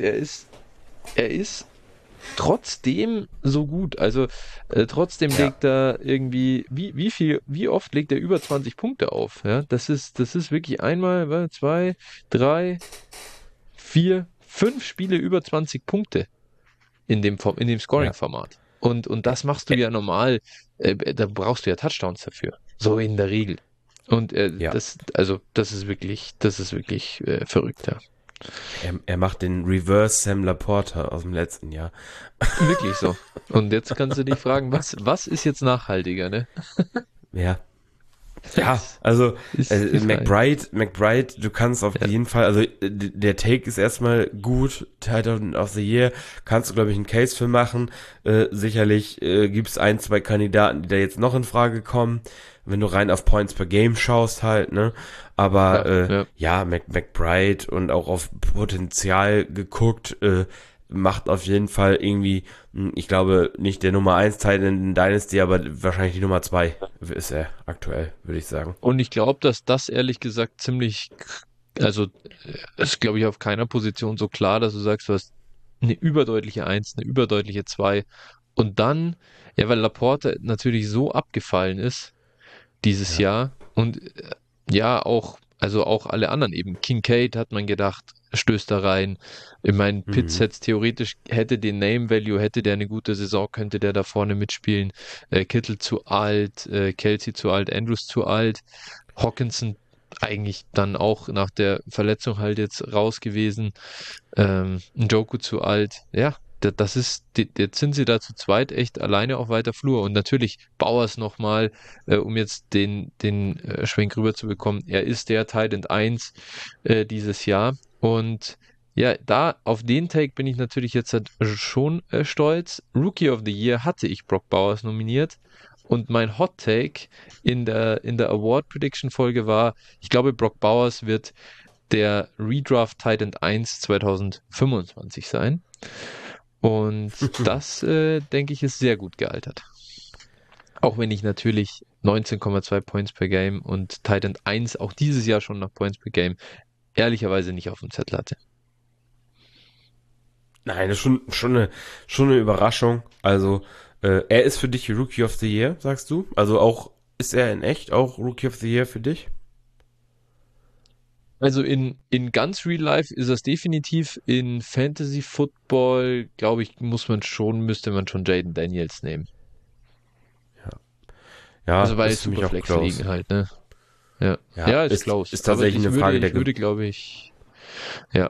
er ist trotzdem so gut. Also trotzdem Ja. legt er irgendwie, wie oft legt er über 20 Punkte auf? Ja, das ist wirklich einmal, zwei, drei, vier, fünf Spiele über 20 Punkte in dem Ja. Scoring-Format. Und das machst du Er, ja normal, da brauchst du ja Touchdowns dafür. So in der Regel. Und ja. also das ist wirklich verrückt, ja. Er macht den Reverse Sam Laporta aus dem letzten Jahr. Wirklich so. Und jetzt kannst du dich fragen, was ist jetzt nachhaltiger, ne? Ja. Ja, Das also ist die Frage. McBride, du kannst auf Ja, jeden Fall, also der Take ist erstmal gut, Titan of the Year, kannst du, glaube ich, einen Case für machen. Sicherlich gibt's ein, zwei Kandidaten, die da jetzt noch in Frage kommen, wenn du rein auf Points per Game schaust halt, ne? Aber ja, ja. ja, McBride und auch auf Potenzial geguckt, macht auf jeden Fall irgendwie, ich glaube, nicht der Nummer eins Titan in Dynasty, aber wahrscheinlich die Nummer 2 ist er aktuell, würde ich sagen. Und ich glaube, dass das ehrlich gesagt also ist, glaube ich, auf keiner Position so klar, dass du sagst, du hast eine überdeutliche Eins, eine überdeutliche Zwei. Und dann, ja, weil Laporte natürlich so abgefallen ist dieses Ja. Jahr und ja, also auch alle anderen eben. Kincaid hat man gedacht, stößt da rein. Ich meine, Pitts Mhm. hätte theoretisch, hätte den Name Value, hätte der eine gute Saison, könnte der da vorne mitspielen. Kittel zu alt, Kelsey zu alt, Andrews zu alt, Hawkinson eigentlich dann auch nach der Verletzung halt jetzt raus gewesen. Njoku zu alt. Ja, jetzt sind sie da zu zweit echt alleine auf weiter Flur. Und natürlich Bauers nochmal, um jetzt den Schwenk rüber zu bekommen. Er ist der Tight End 1 dieses Jahr. Und ja, da auf den Take bin ich natürlich jetzt halt schon stolz. Rookie of the Year hatte ich Brock Bowers nominiert. Und mein Hot Take in der Award Prediction Folge war, ich glaube, Brock Bowers wird der Redraft Titan 1 2025 sein. Und das, denke ich, ist sehr gut gealtert. Auch wenn ich natürlich 19,2 Points per Game und Titan 1 auch dieses Jahr schon nach Points per Game ehrlicherweise nicht auf dem Zettel hatte. Nein, das ist schon eine Überraschung. Also, er ist für dich Rookie of the Year, sagst du? Also auch, ist er in echt auch Rookie of the Year für dich? Also in ganz Real Life ist das definitiv. In Fantasy Football, glaube ich, müsste man schon Jaden Daniels nehmen. Ja, Also weil ist für mich auch Superflex liegen close. halt, ne? Ja. Ja, Ja, ist close. ist Aber tatsächlich eine Frage der ich würde, glaube ich, ja,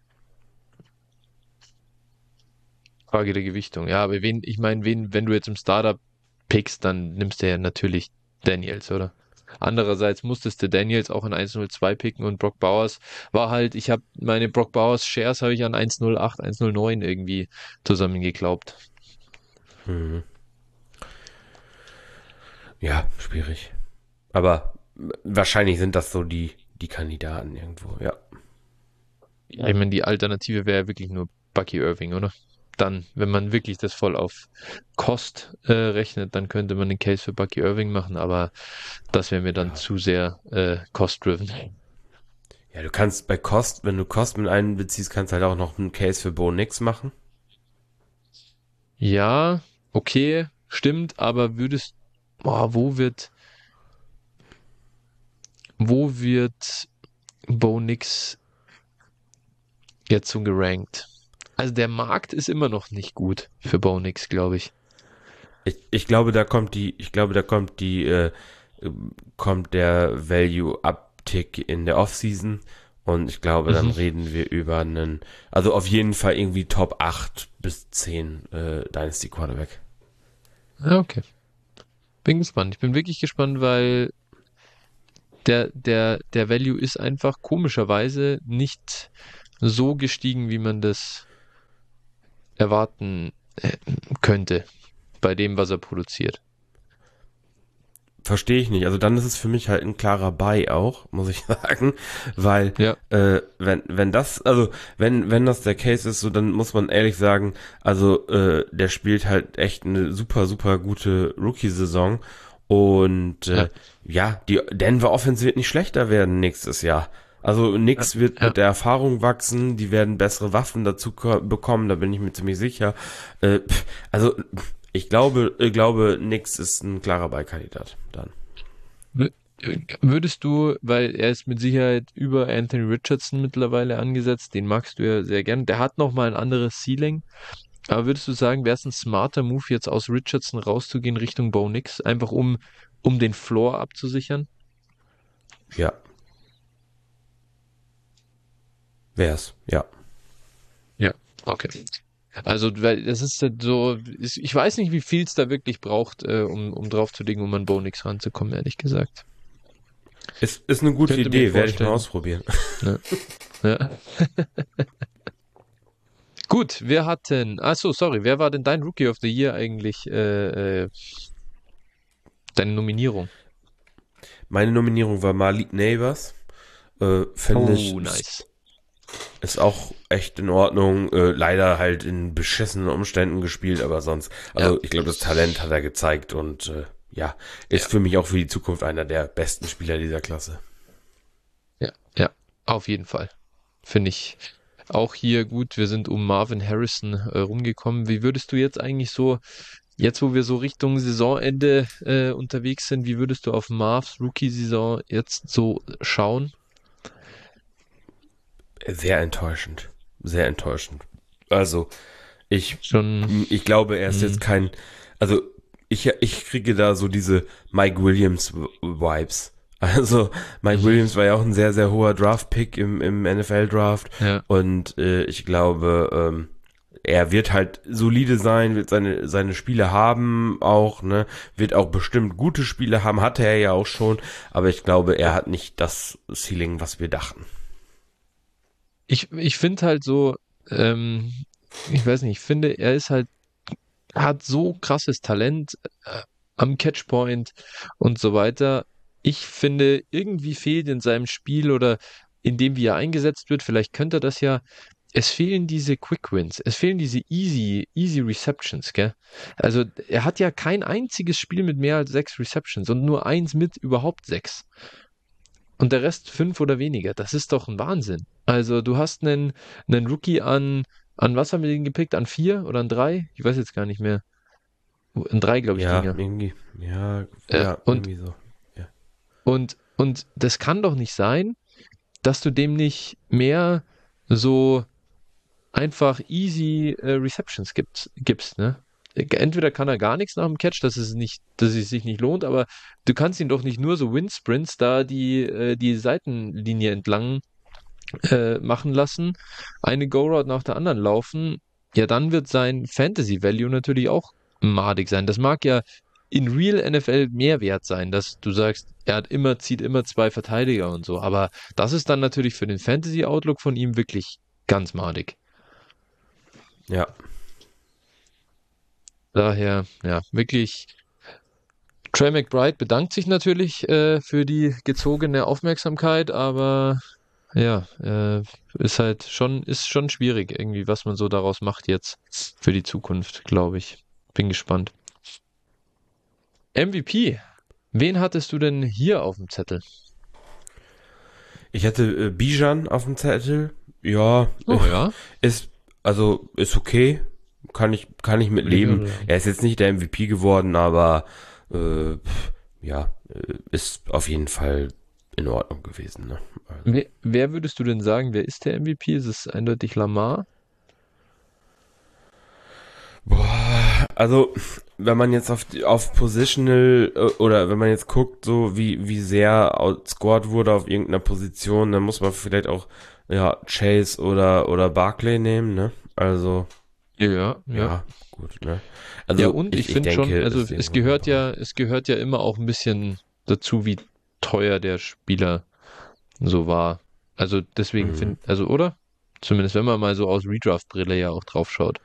Frage der Gewichtung. Ja, aber ich meine, wenn du jetzt im Startup pickst, dann nimmst du ja natürlich Daniels, oder? Andererseits musstest du Daniels auch in 1,02 picken und Brock Bowers war halt, ich habe meine Brock Bowers Shares habe ich an 1,08, 1,09 irgendwie zusammengeklaubt. Mhm. Ja, schwierig. Aber wahrscheinlich sind das so die Kandidaten irgendwo, ja. Ja, ich meine, die Alternative wäre ja wirklich nur Bucky Irving, oder? Dann, wenn man wirklich das voll auf Cost rechnet, dann könnte man den Case für Bucky Irving machen, aber das wäre mir dann Ja. zu sehr cost-driven. Ja, du kannst bei Kost, wenn du Kost mit einbeziehst, kannst halt auch noch einen Case für Bo Nix machen. Ja, okay, stimmt, aber wo wird Bo Nix jetzt so gerankt? Also der Markt ist immer noch nicht gut für Bo Nix, glaube ich. Ich glaube, kommt der Value-Uptick in der Offseason und ich glaube, dann Mhm. reden wir über also auf jeden Fall irgendwie Top 8 bis 10 Dynasty Quarterback. Ja, okay. Bin gespannt. Ich bin wirklich gespannt, weil der Value ist einfach komischerweise nicht so gestiegen, wie man das erwarten könnte bei dem, was er produziert. Verstehe ich nicht. Also dann ist es für mich halt ein klarer Buy auch, muss ich sagen, weil Ja, wenn das der Case ist, so dann muss man ehrlich sagen, also der spielt halt echt eine super super gute Rookie-Saison und ja, ja, die Denver Offense wird nicht schlechter werden nächstes Jahr. Also ja, nix wird ja. mit der Erfahrung wachsen, die werden bessere Waffen dazu bekommen, da bin ich mir ziemlich sicher. Also ich glaube, nix ist ein klarer Beikandidat dann. Wür- Würdest du, weil er ist mit Sicherheit über Anthony Richardson mittlerweile angesetzt, den magst du ja sehr gern. Der hat nochmal ein anderes Ceiling. Aber würdest du sagen, wäre es ein smarter Move, jetzt aus Richardson rauszugehen Richtung Bo Nix, einfach um den Floor abzusichern? Ja, wär's, ja. Ja, okay. Also, weil das ist halt so, ich weiß nicht, wie viel es da wirklich braucht, um draufzulegen, um an Bo Nix ranzukommen, ehrlich gesagt. Ist eine gute Könnte mir Idee, werde ich mal vorstellen. ausprobieren. Ja. Ja. Gut, sorry, wer war denn dein Rookie of the Year eigentlich, deine Nominierung? Meine Nominierung war Malik Neighbors. Finde ich, Oh, nice. ist auch echt in Ordnung. Leider halt in beschissenen Umständen gespielt, aber sonst, Ja, also ich glaube, das Talent hat er gezeigt und ja, ist ja, für mich auch für die Zukunft einer der besten Spieler dieser Klasse. ja, ja, auf jeden Fall. Finde ich auch hier gut. Wir sind um Marvin Harrison rumgekommen. Wie würdest du jetzt eigentlich so, jetzt wo wir so Richtung Saisonende unterwegs sind, wie würdest du auf Marvs Rookie-Saison jetzt so schauen? Sehr enttäuschend. Sehr enttäuschend. Also, ich, Schon, ich glaube, er ist jetzt mh, kein, also ich kriege da so diese Mike Williams Vibes. Also Mike mhm, Williams war ja auch ein sehr, sehr hoher Draft-Pick im NFL-Draft ja, und ich glaube, er wird halt solide sein, wird seine Spiele haben auch, ne, wird auch bestimmt gute Spiele haben, hatte er ja auch schon, aber ich glaube, er ja. hat nicht das Ceiling, was wir dachten. Ich finde halt so, ähm, ich weiß nicht, ich finde, hat so krasses Talent am Catchpoint und so weiter. Ich finde, irgendwie fehlt in seinem Spiel oder in dem, wie er eingesetzt wird, vielleicht könnte er das ja, es fehlen diese Quick Wins, es fehlen diese easy Receptions, gell? Also er hat ja kein einziges Spiel mit mehr als 6 Receptions und nur eins mit überhaupt 6. Und der Rest 5 oder weniger. Das ist doch ein Wahnsinn. Also du hast einen Rookie an An was haben wir den gepickt? An 4 oder an 3? Ich weiß jetzt gar nicht mehr. An 3, glaube ich, ging Ja, er. irgendwie. Ja, Ja, ja, und, irgendwie so. Ja. und das kann doch nicht sein, dass du dem nicht mehr so einfach easy Receptions gibst, ne? Entweder kann er gar nichts nach dem Catch, dass es sich nicht lohnt, aber du kannst ihn doch nicht nur so Windsprints da die Seitenlinie entlang machen lassen, eine Go-Route nach der anderen laufen. Ja, dann wird sein Fantasy Value natürlich auch madig sein. Das mag ja in Real NFL mehr wert sein, dass du sagst, zieht immer zwei Verteidiger und so, aber das ist dann natürlich für den Fantasy Outlook von ihm wirklich ganz madig. Ja. Daher, ja, wirklich. Trey McBride bedankt sich natürlich für die gezogene Aufmerksamkeit, aber ja, ist schon schwierig irgendwie, was man so daraus macht jetzt für die Zukunft, glaube ich. Bin gespannt. MVP. Wen hattest du denn hier auf dem Zettel? Ich hatte Bijan auf dem Zettel. Ja, Oh ja, ist okay. Kann ich mit würde ich auch leben. sagen. Er ist jetzt nicht der MVP geworden, aber ja, ist auf jeden Fall in Ordnung gewesen. Ne? Also. Wer würdest du denn sagen, wer ist der MVP? Ist es eindeutig Lamar? Boah, also wenn man jetzt auf Positional oder wenn man jetzt guckt, so wie sehr outscored wurde auf irgendeiner Position, dann muss man vielleicht auch ja Chase oder Barkley nehmen, ne? Also Ja, ja. ja, gut, ne? Ja, Also und ich ich finde schon, denke, also es sehen wir einfach mal. es gehört ja immer auch ein bisschen dazu, wie teuer der Spieler so war. Also deswegen Mhm. also oder? Zumindest wenn man mal so aus Redraft-Brille ja auch drauf schaut.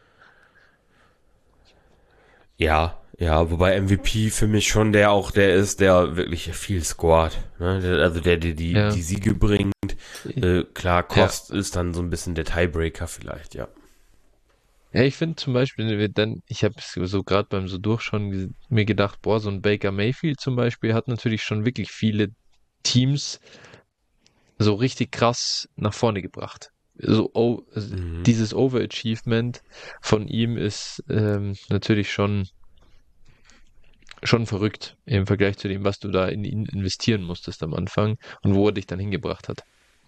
Ja, ja, wobei MVP für mich schon der ist, der wirklich viel scored, ne? Also Ja, die Siege bringt. Klar, ja. Kost ist dann so ein bisschen der Tiebreaker vielleicht, ja. Ja, ich finde zum Beispiel, ich habe so gerade beim so Durchschauen mir gedacht, boah, so ein Baker Mayfield zum Beispiel hat natürlich schon wirklich viele Teams so richtig krass nach vorne gebracht. Also Mhm. dieses Overachievement von ihm ist natürlich schon verrückt im Vergleich zu dem, was du da in ihn investieren musstest am Anfang und wo er dich dann hingebracht hat.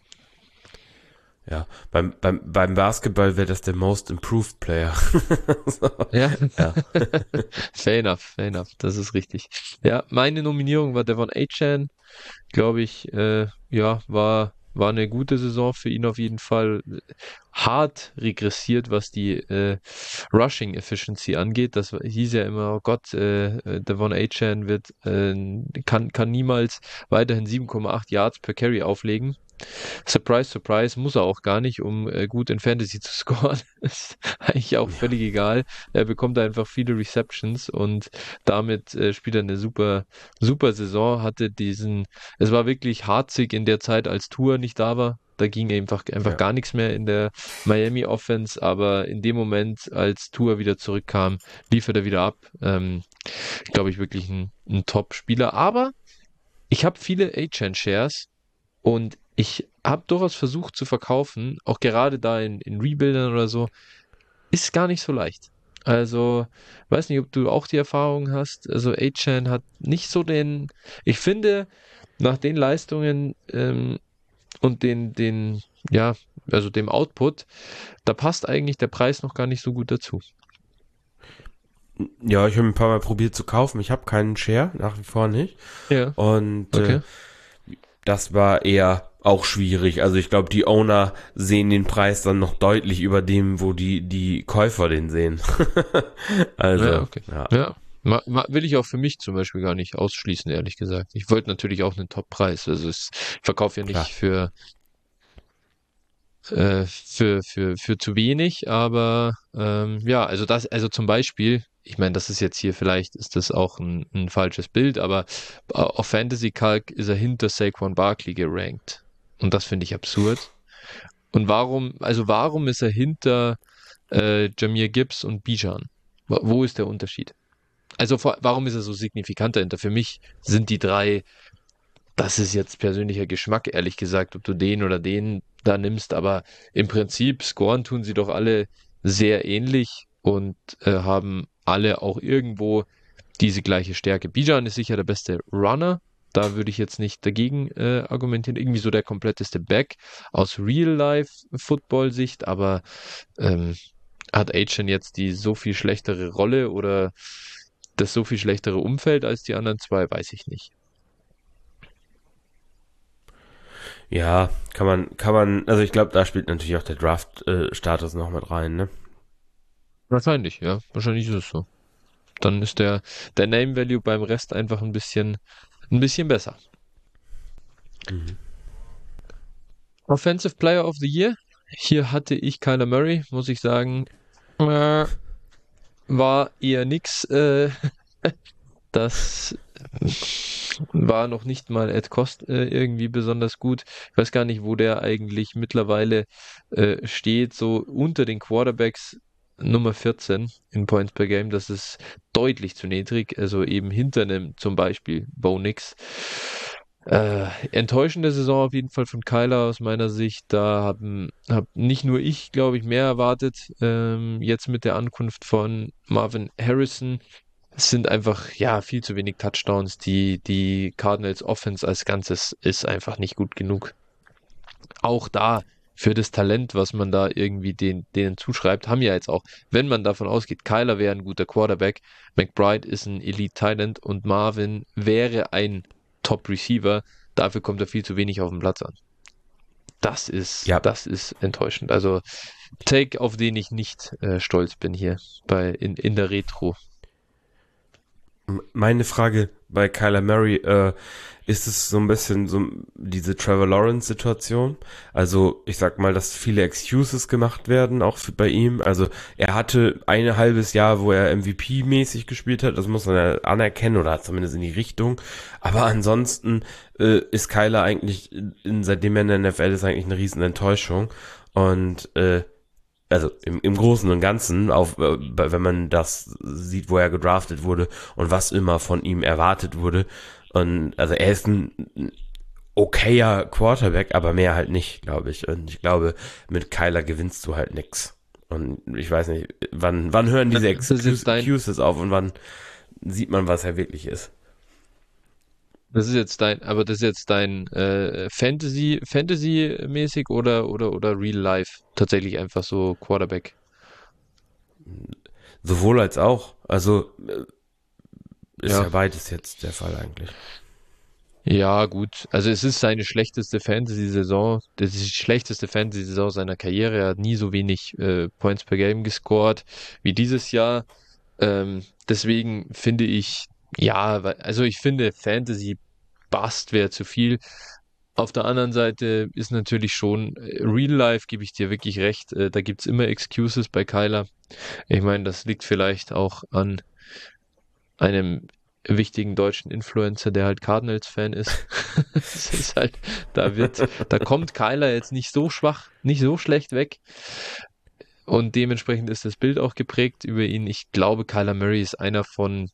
Ja, beim Basketball wäre das der Most Improved Player. So, Ja, ja, fair enough, das ist richtig. Ja, meine Nominierung war Devon Achane, glaube ich, ja, war eine gute Saison für ihn auf jeden Fall. Hart regressiert, was die Rushing Efficiency angeht. Hieß ja immer, oh Gott, Devon Achane kann niemals weiterhin 7,8 Yards per Carry auflegen. Surprise, surprise, muss er auch gar nicht, um gut in Fantasy zu scoren. Ist eigentlich auch ja, völlig egal. Er bekommt einfach viele Receptions und damit spielt er eine super Saison. Es war wirklich harzig in der Zeit, als Tua nicht da war. Da ging einfach ja, gar nichts mehr in der Miami Offense, aber in dem Moment, als Tua wieder zurückkam, liefert er wieder ab. Glaube ich, wirklich ein Top-Spieler. Aber ich habe viele A-Chan-Shares und ich habe durchaus versucht zu verkaufen, auch gerade da in Rebuildern oder so, ist gar nicht so leicht. Also, weiß nicht, ob du auch die Erfahrung hast. Also, A-Chan hat nicht so ich finde, nach den Leistungen und ja, also dem Output, da passt eigentlich der Preis noch gar nicht so gut dazu. ja, ich habe ein paar Mal probiert zu kaufen. Ich habe keinen Share, nach wie vor nicht. Ja, Und okay. das war eher auch schwierig. Also ich glaube, die Owner sehen den Preis dann noch deutlich über dem, wo die Käufer den sehen. Ja, Also, okay. ja, Ja. Will ich auch für mich zum Beispiel gar nicht ausschließen, ehrlich gesagt. Ich wollte natürlich auch einen Top-Preis. Ich verkaufe ja nicht klar. für zu wenig, aber ja, also zum Beispiel, ich meine, das ist jetzt hier, vielleicht ist das auch ein falsches Bild, aber auf Fantasy Calc ist er hinter Saquon Barkley gerankt. Und das finde ich absurd. Und warum ist er hinter Jahmyr Gibbs und Bijan? Wo ist der Unterschied? Also warum ist er so signifikant dahinter? Für mich sind die drei, das ist jetzt persönlicher Geschmack, ehrlich gesagt, ob du den oder den da nimmst, aber im Prinzip scoren tun sie doch alle sehr ähnlich und haben alle auch irgendwo diese gleiche Stärke. Bijan ist sicher der beste Runner. Da würde ich jetzt nicht dagegen argumentieren. Irgendwie so der kompletteste Back aus Real-Life-Football-Sicht, aber ähm, hat Achen jetzt die so viel schlechtere Rolle oder das so viel schlechtere Umfeld als die anderen zwei, weiß ich nicht. Ja, kann man, also ich glaube, da spielt natürlich auch der Draft-Status noch mit rein, ne? Wahrscheinlich, ja. Wahrscheinlich ist es so. Dann ist der Name Value beim Rest einfach ein bisschen besser. Mhm. Offensive Player of the Year. Hier hatte ich Kyler Murray, muss ich sagen. War eher nix. Das war noch nicht mal Ed Kost irgendwie besonders gut. Ich weiß gar nicht, wo der eigentlich mittlerweile steht. So unter den Quarterbacks Nummer 14 in Points per Game. Das ist deutlich zu niedrig. Also eben hinter einem zum Beispiel Bo Nix. Enttäuschende Saison auf jeden Fall von Kyler aus meiner Sicht. Da hab nicht nur ich, glaube ich, mehr erwartet. Jetzt mit der Ankunft von Marvin Harrison. Es sind einfach, ja, viel zu wenig Touchdowns. Die Cardinals Offense als Ganzes ist einfach nicht gut genug. Auch da für das Talent, was man da irgendwie denen zuschreibt, haben ja jetzt auch, wenn man davon ausgeht, Kyler wäre ein guter Quarterback, McBride ist ein Elite Talent und Marvin wäre ein Top Receiver, dafür kommt er viel zu wenig auf den Platz an. Das ist, Ja, das ist enttäuschend. Also Take, auf den ich nicht stolz bin hier in der Retro. meine Frage bei Kyler Murray, ist es so ein bisschen so diese Trevor Lawrence-Situation? Also ich sag mal, dass viele Excuses gemacht werden, auch bei ihm. Also er hatte ein halbes Jahr, wo er MVP-mäßig gespielt hat, das muss man ja anerkennen oder zumindest in die Richtung. Aber ansonsten ist Kyler eigentlich, seitdem er in der NFL ist, eigentlich eine riesen Enttäuschung. Und also im Großen und Ganzen, wenn man das sieht, wo er gedraftet wurde und was immer von ihm erwartet wurde. Und also er ist ein okayer Quarterback, aber mehr halt nicht, glaube ich. Und ich glaube, mit Kyler gewinnst du halt nix. Und ich weiß nicht, wann hören diese Das ist jetzt dein, Excuses auf und wann sieht man, was er wirklich ist. aber das ist jetzt dein Fantasy-mäßig oder Real Life? Tatsächlich einfach so Quarterback. Sowohl als auch. Also ist Ja. ja beides jetzt der Fall eigentlich. Ja, gut. Also es ist seine schlechteste Fantasy-Saison. Das ist die schlechteste Fantasy-Saison seiner Karriere. Er hat nie so wenig Points per Game gescored wie dieses Jahr. Deswegen finde ich, ja, also ich finde Fantasy Bust wäre zu viel. Auf der anderen Seite ist natürlich schon Real Life, gebe ich dir wirklich recht. Da gibt's immer Excuses bei Kyler. Ich meine, das liegt vielleicht auch an einem wichtigen deutschen Influencer, der halt Cardinals-Fan ist. Es ist halt, da kommt Kyler jetzt nicht so schwach, nicht so schlecht weg. Und dementsprechend ist das Bild auch geprägt über ihn. Ich glaube, Kyler Murray ist einer von,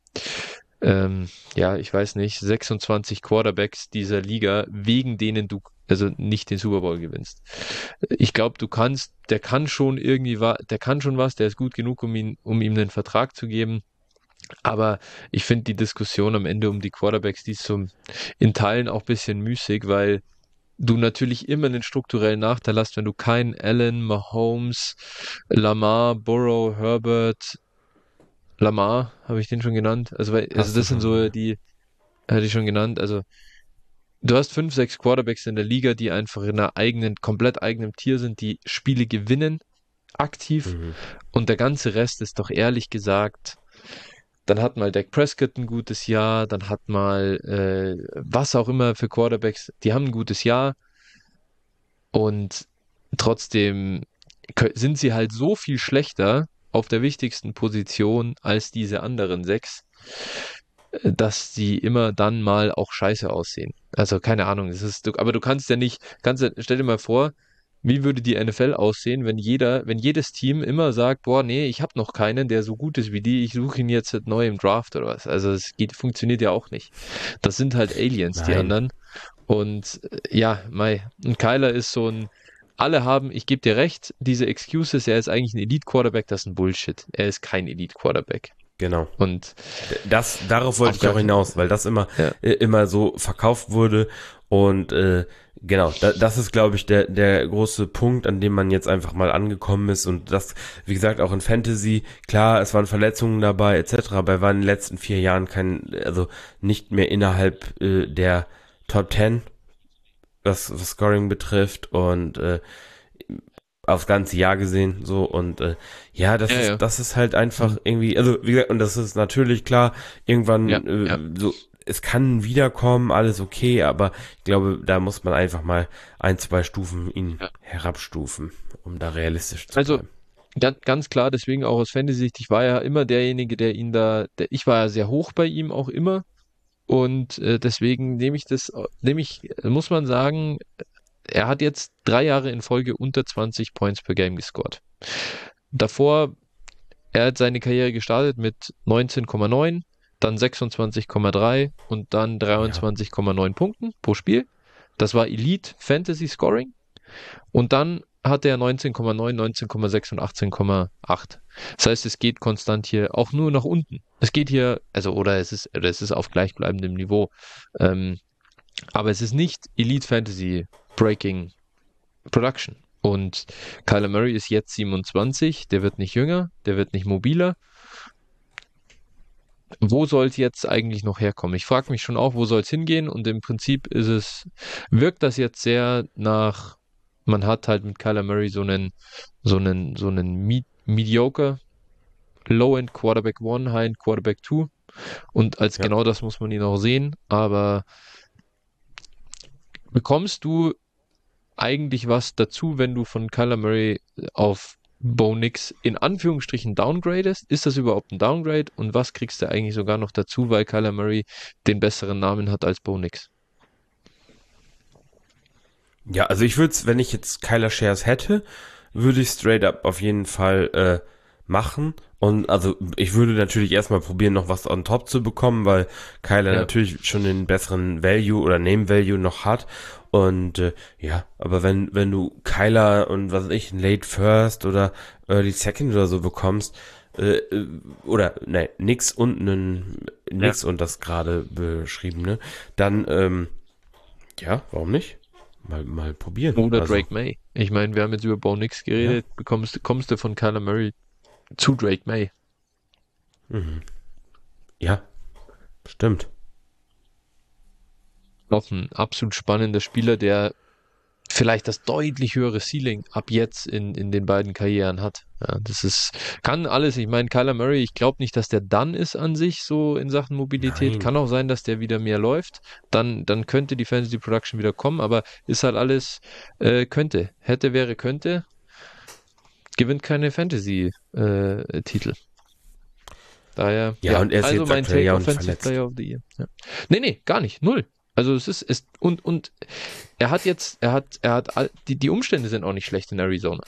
ja, ich weiß nicht, 26 Quarterbacks dieser Liga, wegen denen du also nicht den Super Bowl gewinnst. Ich glaube, der kann schon irgendwie der kann schon was, der ist gut genug, um ihm einen Vertrag zu geben. Aber ich finde die Diskussion am Ende um die Quarterbacks, die ist so in Teilen auch ein bisschen müßig, weil du natürlich immer einen strukturellen Nachteil hast, wenn du keinen Allen, Mahomes, Lamar, Burrow, Herbert, Lamar, habe ich den schon genannt? Also Hast du das sind schon, so ja. die, hatte ich schon genannt. Also du hast 5, 6 Quarterbacks in der Liga, die einfach in einer komplett eigenen Tier sind, die Spiele gewinnen, aktiv. Mhm. Und der ganze Rest ist doch ehrlich gesagt. Dann hat mal Dak Prescott ein gutes Jahr, dann hat mal was auch immer für Quarterbacks, die haben ein gutes Jahr und trotzdem sind sie halt so viel schlechter auf der wichtigsten Position als diese anderen 6, dass sie immer dann mal auch scheiße aussehen. Also keine Ahnung, aber du kannst ja nicht, stell dir mal vor, wie würde die NFL aussehen, wenn jedes Team immer sagt, boah, nee, ich habe noch keinen, der so gut ist wie die, ich suche ihn jetzt neu im Draft oder was. Also funktioniert ja auch nicht. Das sind halt Aliens, die Nein. anderen. Und ja, und Kyler ist so ein alle haben, ich gebe dir recht, diese Excuses, er ist eigentlich ein Elite-Quarterback, das ist ein Bullshit. Er ist kein Elite-Quarterback. Genau. Und Darauf wollte auf ich gar auch keinen hinaus, Fall. weil das Ja, immer so verkauft wurde und genau, das ist, glaube ich, der große Punkt, an dem man jetzt einfach mal angekommen ist und das, wie gesagt, auch in Fantasy, klar, es waren Verletzungen dabei etc., aber er war in den letzten 4 Jahren also nicht mehr innerhalb der Top 10, was Scoring betrifft und aufs ganze Jahr gesehen, so und ja, ja, ja. das ist halt einfach Mhm. irgendwie, also wie gesagt, und das ist natürlich klar, Ja, irgendwann ja. so, es kann wiederkommen, alles okay, aber ich glaube, da muss man einfach mal 1, 2 Stufen ihn Ja. herabstufen, um da realistisch zu Also bleiben. ganz klar, deswegen auch aus Fantasy-Sicht, ich war ja immer derjenige, ich war ja sehr hoch bei ihm auch immer. Und deswegen muss man sagen, er hat jetzt 3 Jahre in Folge unter 20 Points per Game gescored. Davor, er hat seine Karriere gestartet mit 19,9, dann 26,3 und dann Ja, 23,9 Punkten pro Spiel. Das war Elite Fantasy Scoring. Und dann hatte er 19,9, 19,6 und 18,8. Das heißt, es geht konstant hier auch nur nach unten. Es geht hier, also, oder es ist auf gleichbleibendem Niveau. Ähm, aber es ist nicht Elite Fantasy Breaking Production. Und Kyler Murray ist jetzt 27, der wird nicht jünger, der wird nicht mobiler. Wo soll es jetzt eigentlich noch herkommen? Ich frage mich schon auch, wo soll es hingehen? Und im Prinzip wirkt das jetzt sehr nach, man hat halt mit Kyler Murray so einen Mediocre, Low-End Quarterback 1, High-End Quarterback 2. Und als ja. genau das muss man ihn auch sehen. Aber bekommst du eigentlich was dazu, wenn du von Kyler Murray auf Bo Nix in Anführungsstrichen downgradest? Ist das überhaupt ein Downgrade? Und was kriegst du eigentlich sogar noch dazu, weil Kyler Murray den besseren Namen hat als Bo Nix? Ja, also ich würde es, wenn ich jetzt Kyler Shares hätte, würde ich straight up auf jeden Fall machen. Und also ich würde natürlich erstmal probieren, noch was on top zu bekommen, weil Kyler Ja, natürlich schon den besseren Value oder Name Value noch hat. Und ja, aber wenn du Kyler und was weiß ich, ein Late First oder Early Second oder so bekommst, oder ne, ja. nix und das gerade beschriebene, dann ja, warum nicht? Mal probieren. Oder Also, Drake May. Ich meine, wir haben jetzt über Bo Nix ja. geredet. Kommst du von Kyler Murray zu Drake May? Mhm. Ja, stimmt. Auch ein absolut spannender Spieler, der vielleicht das deutlich höhere Ceiling ab jetzt in den beiden Karrieren hat. Ja, kann alles. Ich meine, Kyler Murray, ich glaube nicht, dass der dann ist an sich so in Sachen Mobilität. Nein. Kann auch sein, dass der wieder mehr läuft. Dann könnte die Fantasy Production wieder kommen, aber ist halt alles, könnte. Hätte, wäre, könnte. Gewinnt keine Fantasy-Titel. Daher, Ja, ja. und er ist Also jetzt mein aktuell ja Take auch nicht Offensive verletzt. Player of the Year. Ja. Nee, gar nicht. Null. Also und die Umstände sind auch nicht schlecht in Arizona.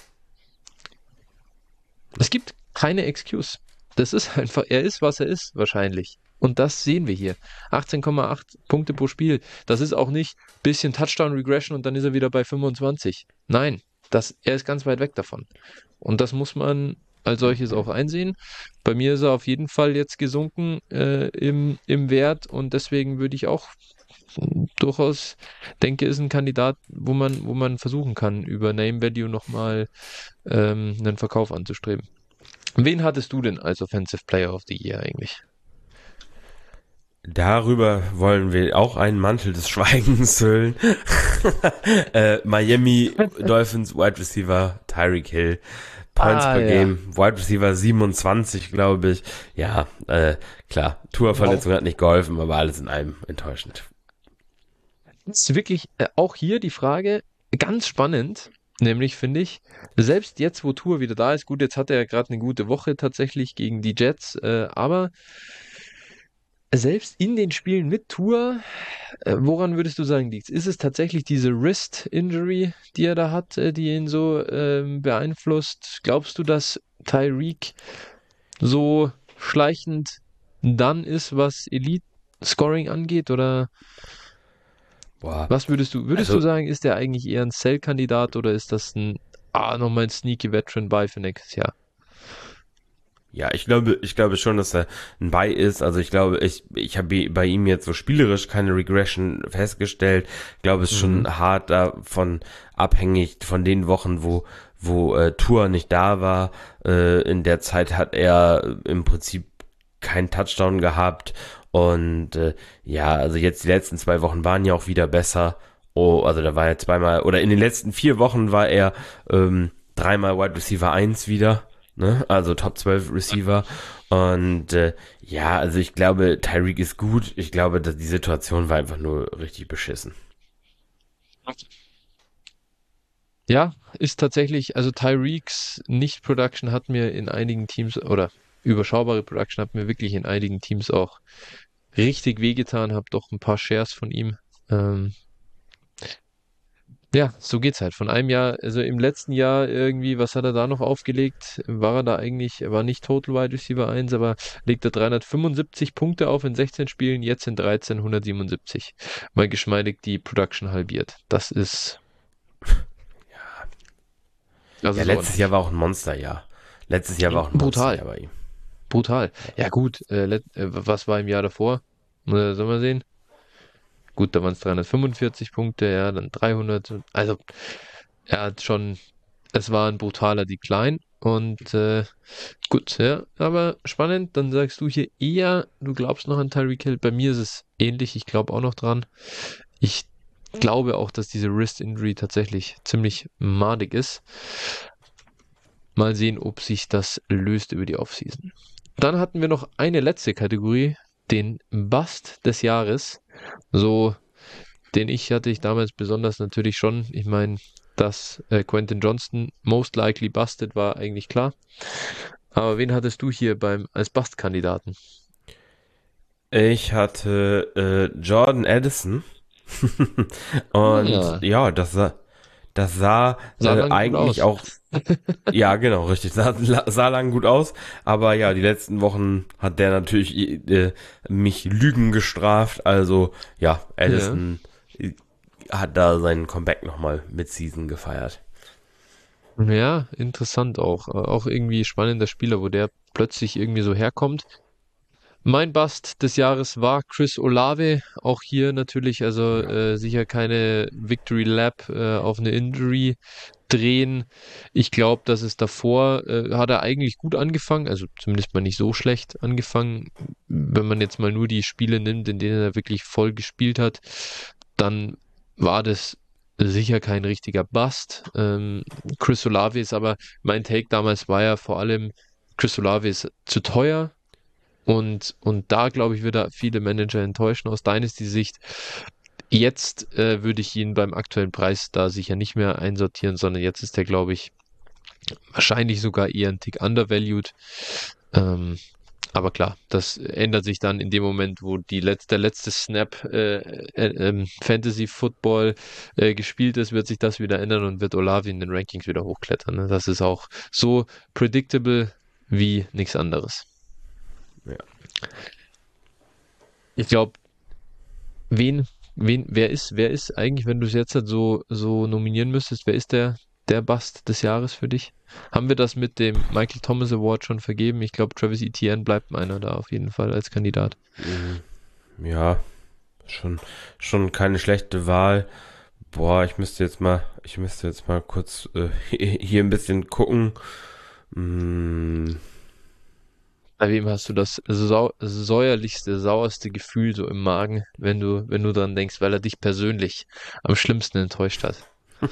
Es gibt keine Excuse. Das ist einfach, er ist, was er ist, wahrscheinlich. Und das sehen wir hier. 18,8 Punkte pro Spiel. Das ist auch nicht bisschen Touchdown Regression und dann ist er wieder bei 25. Nein, er ist ganz weit weg davon. Und das muss man als solches auch einsehen. Bei mir ist er auf jeden Fall jetzt gesunken im Wert und deswegen würde ich auch durchaus denke, ist ein Kandidat, wo man versuchen kann, über Name Value nochmal einen Verkauf anzustreben. Wen hattest du denn als Offensive Player of the Year eigentlich? Darüber wollen wir auch einen Mantel des Schweigens hüllen. Miami Dolphins Wide Receiver Tyreek Hill. Points Ah per ja. Game, Wide Receiver 27, glaube ich. Ja, klar, Wow. Tour-Verletzung hat nicht geholfen, aber alles in allem enttäuschend. Das ist wirklich auch hier die Frage ganz spannend, nämlich finde ich, selbst jetzt, wo Tour wieder da ist, gut, jetzt hat er ja gerade eine gute Woche tatsächlich gegen die Jets, aber selbst in den Spielen mit Tour, woran würdest du sagen, liegt's? Ist es tatsächlich diese Wrist-Injury, die er da hat, die ihn so beeinflusst? Glaubst du, dass Tyreek so schleichend dann ist, was Elite-Scoring angeht, oder? Boah, würdest du also sagen, ist der eigentlich eher ein Sell-Kandidat oder ist das nochmal ein sneaky Veteran Buy für nächstes Jahr? ja, ich glaube schon, dass er ein Buy ist. Also ich habe bei ihm jetzt so spielerisch keine Regression festgestellt. Ich glaube, es ist Mhm. schon hart davon abhängig von den Wochen, wo Tua nicht da war. In der Zeit hat er im Prinzip keinen Touchdown gehabt. Und ja, also jetzt die letzten 2 Wochen waren ja auch wieder besser. Oh, also da war er zweimal, oder in den letzten 4 Wochen war er dreimal Wide Receiver 1 wieder, ne? Also Top 12 Receiver. Und ja, also ich glaube, Tyreek ist gut. Ich glaube, dass die Situation war einfach nur richtig beschissen. Ja, ist tatsächlich, also Tyreeks Nicht-Production hat mir in einigen Teams oder überschaubare Production hat mir wirklich in einigen Teams auch richtig wehgetan, habe doch ein paar Shares von ihm. Ähm, ja, so geht's halt. Von einem Jahr, also im letzten Jahr irgendwie, was hat er da noch aufgelegt? War er da eigentlich, er war nicht Total Wide Receiver 1, aber legt er 375 Punkte auf in 16 Spielen, jetzt in 13 177. Mal geschmeidig die Production halbiert. Das Ja, ist letztes Jahr ordentlich. war auch ein Monsterjahr. Letztes Jahr war auch ein Brutal. Monsterjahr bei ihm. Brutal. Ja gut, was war im Jahr davor? Sollen wir sehen? Gut, da waren es 345 Punkte, ja, dann 300. Also er hat schon, es war ein brutaler Decline und gut, ja, aber spannend. Dann sagst du hier eher, du glaubst noch an Tyreek Hill. Bei mir ist es ähnlich, ich glaube auch noch dran. Ich glaube auch, dass diese Wrist Injury tatsächlich ziemlich madig ist. Mal sehen, ob sich das löst über die Offseason. Dann hatten wir noch eine letzte Kategorie, den Bust des Jahres. So, hatte ich damals besonders natürlich schon. Ich meine, dass Quentin Johnston most likely busted war eigentlich klar. Aber wen hattest du hier als Bust-Kandidaten? Ich hatte Jordan Addison. Und Ja, ja, das sah sah lang gut eigentlich aus. auch, ja, genau, richtig, sah lang gut aus, aber ja, die letzten Wochen hat der natürlich mich Lügen gestraft, also ja, Ja. Addison hat da seinen Comeback nochmal mit Season gefeiert. Ja, interessant auch. Auch irgendwie spannender Spieler, wo der plötzlich irgendwie so herkommt. Mein Bust des Jahres war Chris Olave. Auch hier natürlich, also Ja. sicher keine Victory Lap auf eine Injury drehen. Ich glaube, dass es davor hat er eigentlich gut angefangen, also zumindest mal nicht so schlecht angefangen. Wenn man jetzt mal nur die Spiele nimmt, in denen er wirklich voll gespielt hat, dann war das sicher kein richtiger Bust. Chris Olave ist aber, mein Take damals war ja vor allem, Chris Olave ist zu teuer. Und da, glaube ich, wird er viele Manager enttäuschen aus Dynasty-Sicht. Jetzt würde ich ihn beim aktuellen Preis da sicher nicht mehr einsortieren, sondern jetzt ist er, glaube ich, wahrscheinlich sogar eher ein Tick undervalued. Ähm, aber klar, das ändert sich dann in dem Moment, wo der letzte Snap Fantasy Football gespielt ist, wird sich das wieder ändern und wird Olavi in den Rankings wieder hochklettern. Ne? Das ist auch so predictable wie nichts anderes. Ja. Ich glaube, wer ist eigentlich, wenn du es jetzt halt so nominieren müsstest, wer ist der Bust des Jahres für dich? Haben wir das mit dem Michael Thomas Award schon vergeben? Ich glaube, Travis Etienne bleibt meiner da auf jeden Fall als Kandidat. Mhm. Ja, schon, schon keine schlechte Wahl. Boah, ich müsste jetzt mal kurz hier ein bisschen gucken. Mm, Bei wem hast du das säuerlichste, sauerste Gefühl so im Magen, wenn du dran denkst, weil er dich persönlich am schlimmsten enttäuscht hat?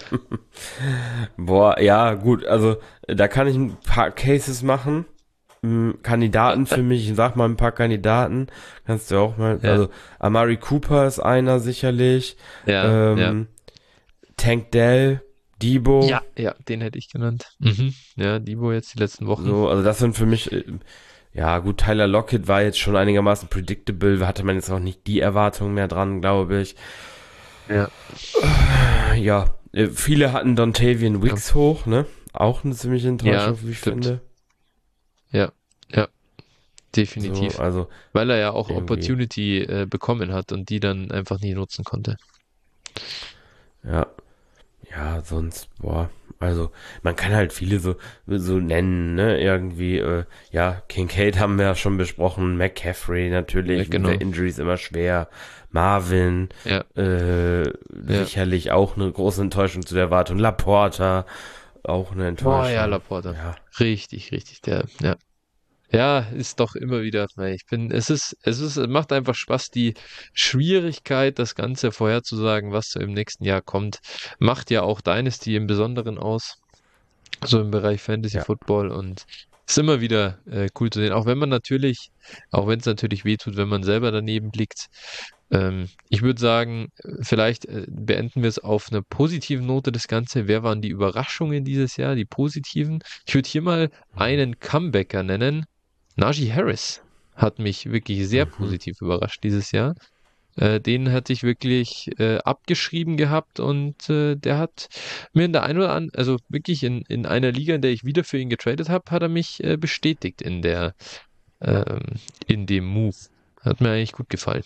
Boah, ja, gut, also da kann ich ein paar Cases machen. Kandidaten für mich, ich sag mal ein paar Kandidaten. Kannst du auch mal, Ja, also Amari Cooper ist einer sicherlich. ja, ja. Ähm, Tank Dell, Debo, Ja, den hätte ich genannt. Mhm. Ja, Debo jetzt die letzten Wochen. so, also das sind für mich, ja gut, Tyler Lockett war jetzt schon einigermaßen predictable, hatte man jetzt auch nicht die Erwartungen mehr dran, glaube ich. Ja. Ja, viele hatten Dontavian Ja, Wicks hoch, ne? Auch eine ziemliche ja, Enttäuschung, wie ich stimmt. finde. Ja, ja, So, definitiv. also Weil er ja auch irgendwie. Opportunity bekommen hat und die dann einfach nie nutzen konnte. Ja. Ja, sonst, boah, also man kann halt viele so nennen, ne? Irgendwie, ja, Kincaid haben wir ja schon besprochen, McCaffrey Ja, natürlich, mit genau. der Injury ist immer schwer, Marvin, Ja, ja. sicherlich auch eine große Enttäuschung zu der Erwartung, Laporta, auch eine Boah, ja, Enttäuschung, Laporta. ja, Richtig, richtig, der, ja. Ja, ist doch immer wieder, nee, es macht einfach Spaß. Die Schwierigkeit, das Ganze vorherzusagen, was so im nächsten Jahr kommt, macht ja auch Dynasty im Besonderen aus, so im Bereich Fantasy ja, Football und ist immer wieder cool zu sehen. Auch wenn es natürlich wehtut, wenn man selber daneben liegt. Ich würde sagen, vielleicht beenden wir es auf einer positiven Note das Ganze. Wer waren die Überraschungen dieses Jahr, die positiven? Ich würde hier mal einen Comebacker nennen. Najee Harris hat mich wirklich sehr mhm. positiv überrascht dieses Jahr. Den hatte ich wirklich abgeschrieben gehabt und der hat mir in der einen oder anderen, also wirklich in einer Liga, in der ich wieder für ihn getradet habe, hat er mich bestätigt ähm, in dem Move. Hat mir eigentlich gut gefallen.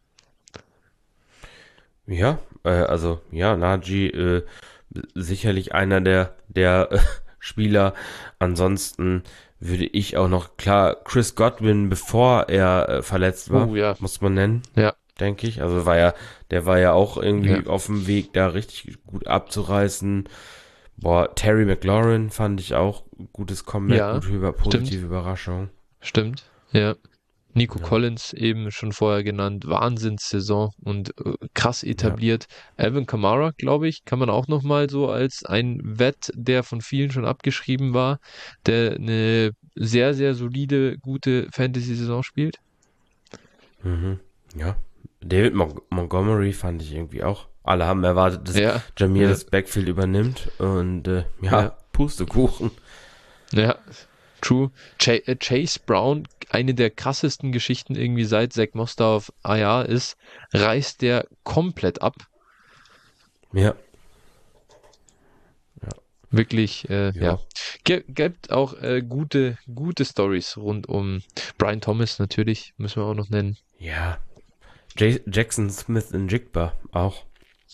Ja, also, ja, Najee, sicherlich einer der Spieler. Ansonsten würde ich auch noch, klar, Chris Godwin, bevor er verletzt war, Oh ja, muss man nennen, ja, denke ich. Also der war ja auch ja, irgendwie auf dem Weg, da richtig gut abzureißen. Boah, Terry McLaurin fand ich auch gutes Comeback, ja, gute stimmt, positive Überraschung. stimmt, ja. Nico Ja, Collins eben schon vorher genannt, Wahnsinnssaison und krass ja. etabliert. Alvin Kamara, glaube ich, kann man auch noch mal so als ein Vet, der von vielen schon abgeschrieben war, der eine sehr, sehr solide, gute Fantasy-Saison spielt. Mhm. Ja. David Montgomery fand ich irgendwie auch. Alle haben erwartet, dass Ja, Jameer ja, das Backfield übernimmt. Und ja, ja, Pustekuchen. ja, true. Chase Brown, eine der krassesten Geschichten irgendwie seit Zach Moss da auf IR ist, reißt der komplett ab. Ja, ja, Wirklich, ja. ja. Gibt auch gute Stories rund um Brian Thomas natürlich, müssen wir auch noch nennen. Ja. Jackson Smith in Jigba auch.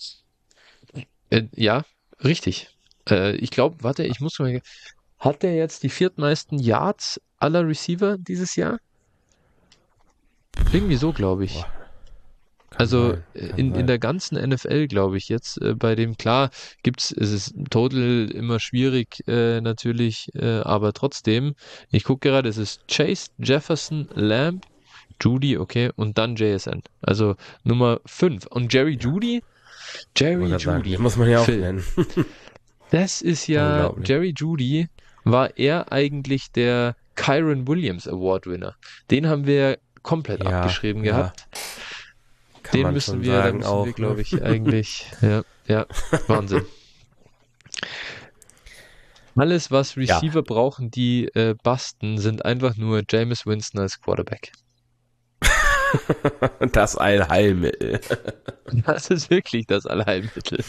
Ja, richtig. Ich glaube, warte, ich muss mal. Hat der jetzt die viertmeisten Yards aller Receiver dieses Jahr? Irgendwie so, glaube ich. Boah, kann Also sein, kann in sein. der ganzen NFL, glaube ich, jetzt bei dem, klar, es ist total immer schwierig, natürlich, aber trotzdem, ich gucke gerade, es ist Chase, Jefferson, Lamb, Judy, okay, und dann JSN. Also Nummer 5. Und Ja, Jerry wollte gerade sagen, den Judy, muss man ja auch Phil, nennen. das ist ja, Unglaublich. Jerry Judy war er eigentlich der Kyron Williams Award Winner. Den haben wir komplett Ja, abgeschrieben ja, gehabt. kann man schon Da sagen müssen wir, auch, ne? glaube ich, eigentlich, ja, ja, Wahnsinn. Alles, was Ja, Receiver brauchen, die busten, sind einfach nur Jameis Winston als Quarterback. das Allheilmittel. Das ist wirklich das Allheilmittel.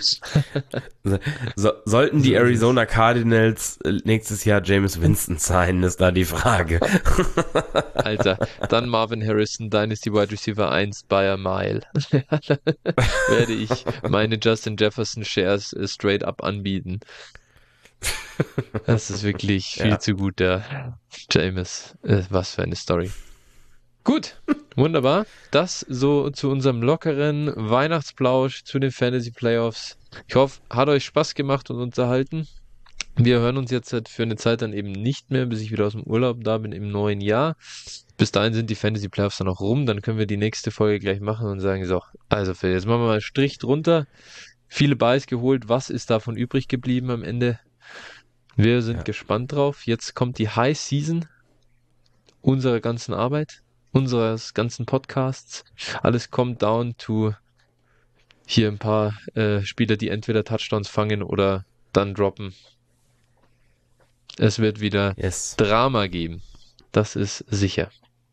Sollten die So ist es. Arizona Cardinals nächstes Jahr Jameis Winston sein, ist da die Frage. Alter, dann Marvin Harrison, Dynasty Wide Receiver 1 by a mile. Werde ich meine Justin Jefferson Shares straight up anbieten. Das ist wirklich viel Ja, zu gut, der Jameis. Was für eine Story. Gut, wunderbar. Das so zu unserem lockeren Weihnachtsplausch zu den Fantasy Playoffs. Ich hoffe, hat euch Spaß gemacht und unterhalten. Wir hören uns jetzt halt für eine Zeit dann eben nicht mehr, bis ich wieder aus dem Urlaub da bin im neuen Jahr. Bis dahin sind die Fantasy Playoffs dann auch rum. Dann können wir die nächste Folge gleich machen und sagen, so, also Phil, jetzt machen wir mal einen Strich drunter. Viele Buys geholt. Was ist davon übrig geblieben am Ende? Wir sind ja, gespannt drauf. Jetzt kommt die High Season unserer ganzen Arbeit, unseres ganzen Podcasts. Alles kommt down to hier ein paar Spieler, die entweder Touchdowns fangen oder dann droppen. Es wird wieder yes, Drama geben. Das ist sicher.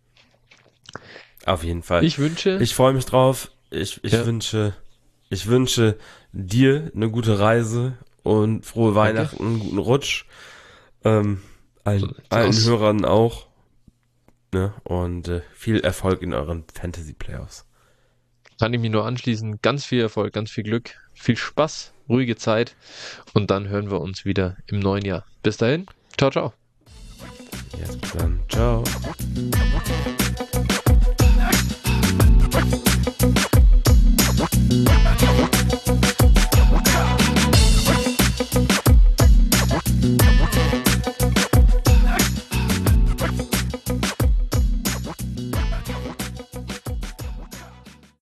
auf jeden Fall. Ich wünsche, Ich freue mich drauf. ja, Ich wünsche dir eine gute Reise und frohe danke. Weihnachten, einen guten Rutsch. So sieht's Allen aus. Hörern auch. Ne? Und viel Erfolg in euren Fantasy Playoffs. kann ich mich nur anschließen. Ganz viel Erfolg, ganz viel Glück, viel Spaß, ruhige Zeit und dann hören wir uns wieder im neuen Jahr. Bis dahin, ciao, ciao. Jetzt bis dann. Ciao.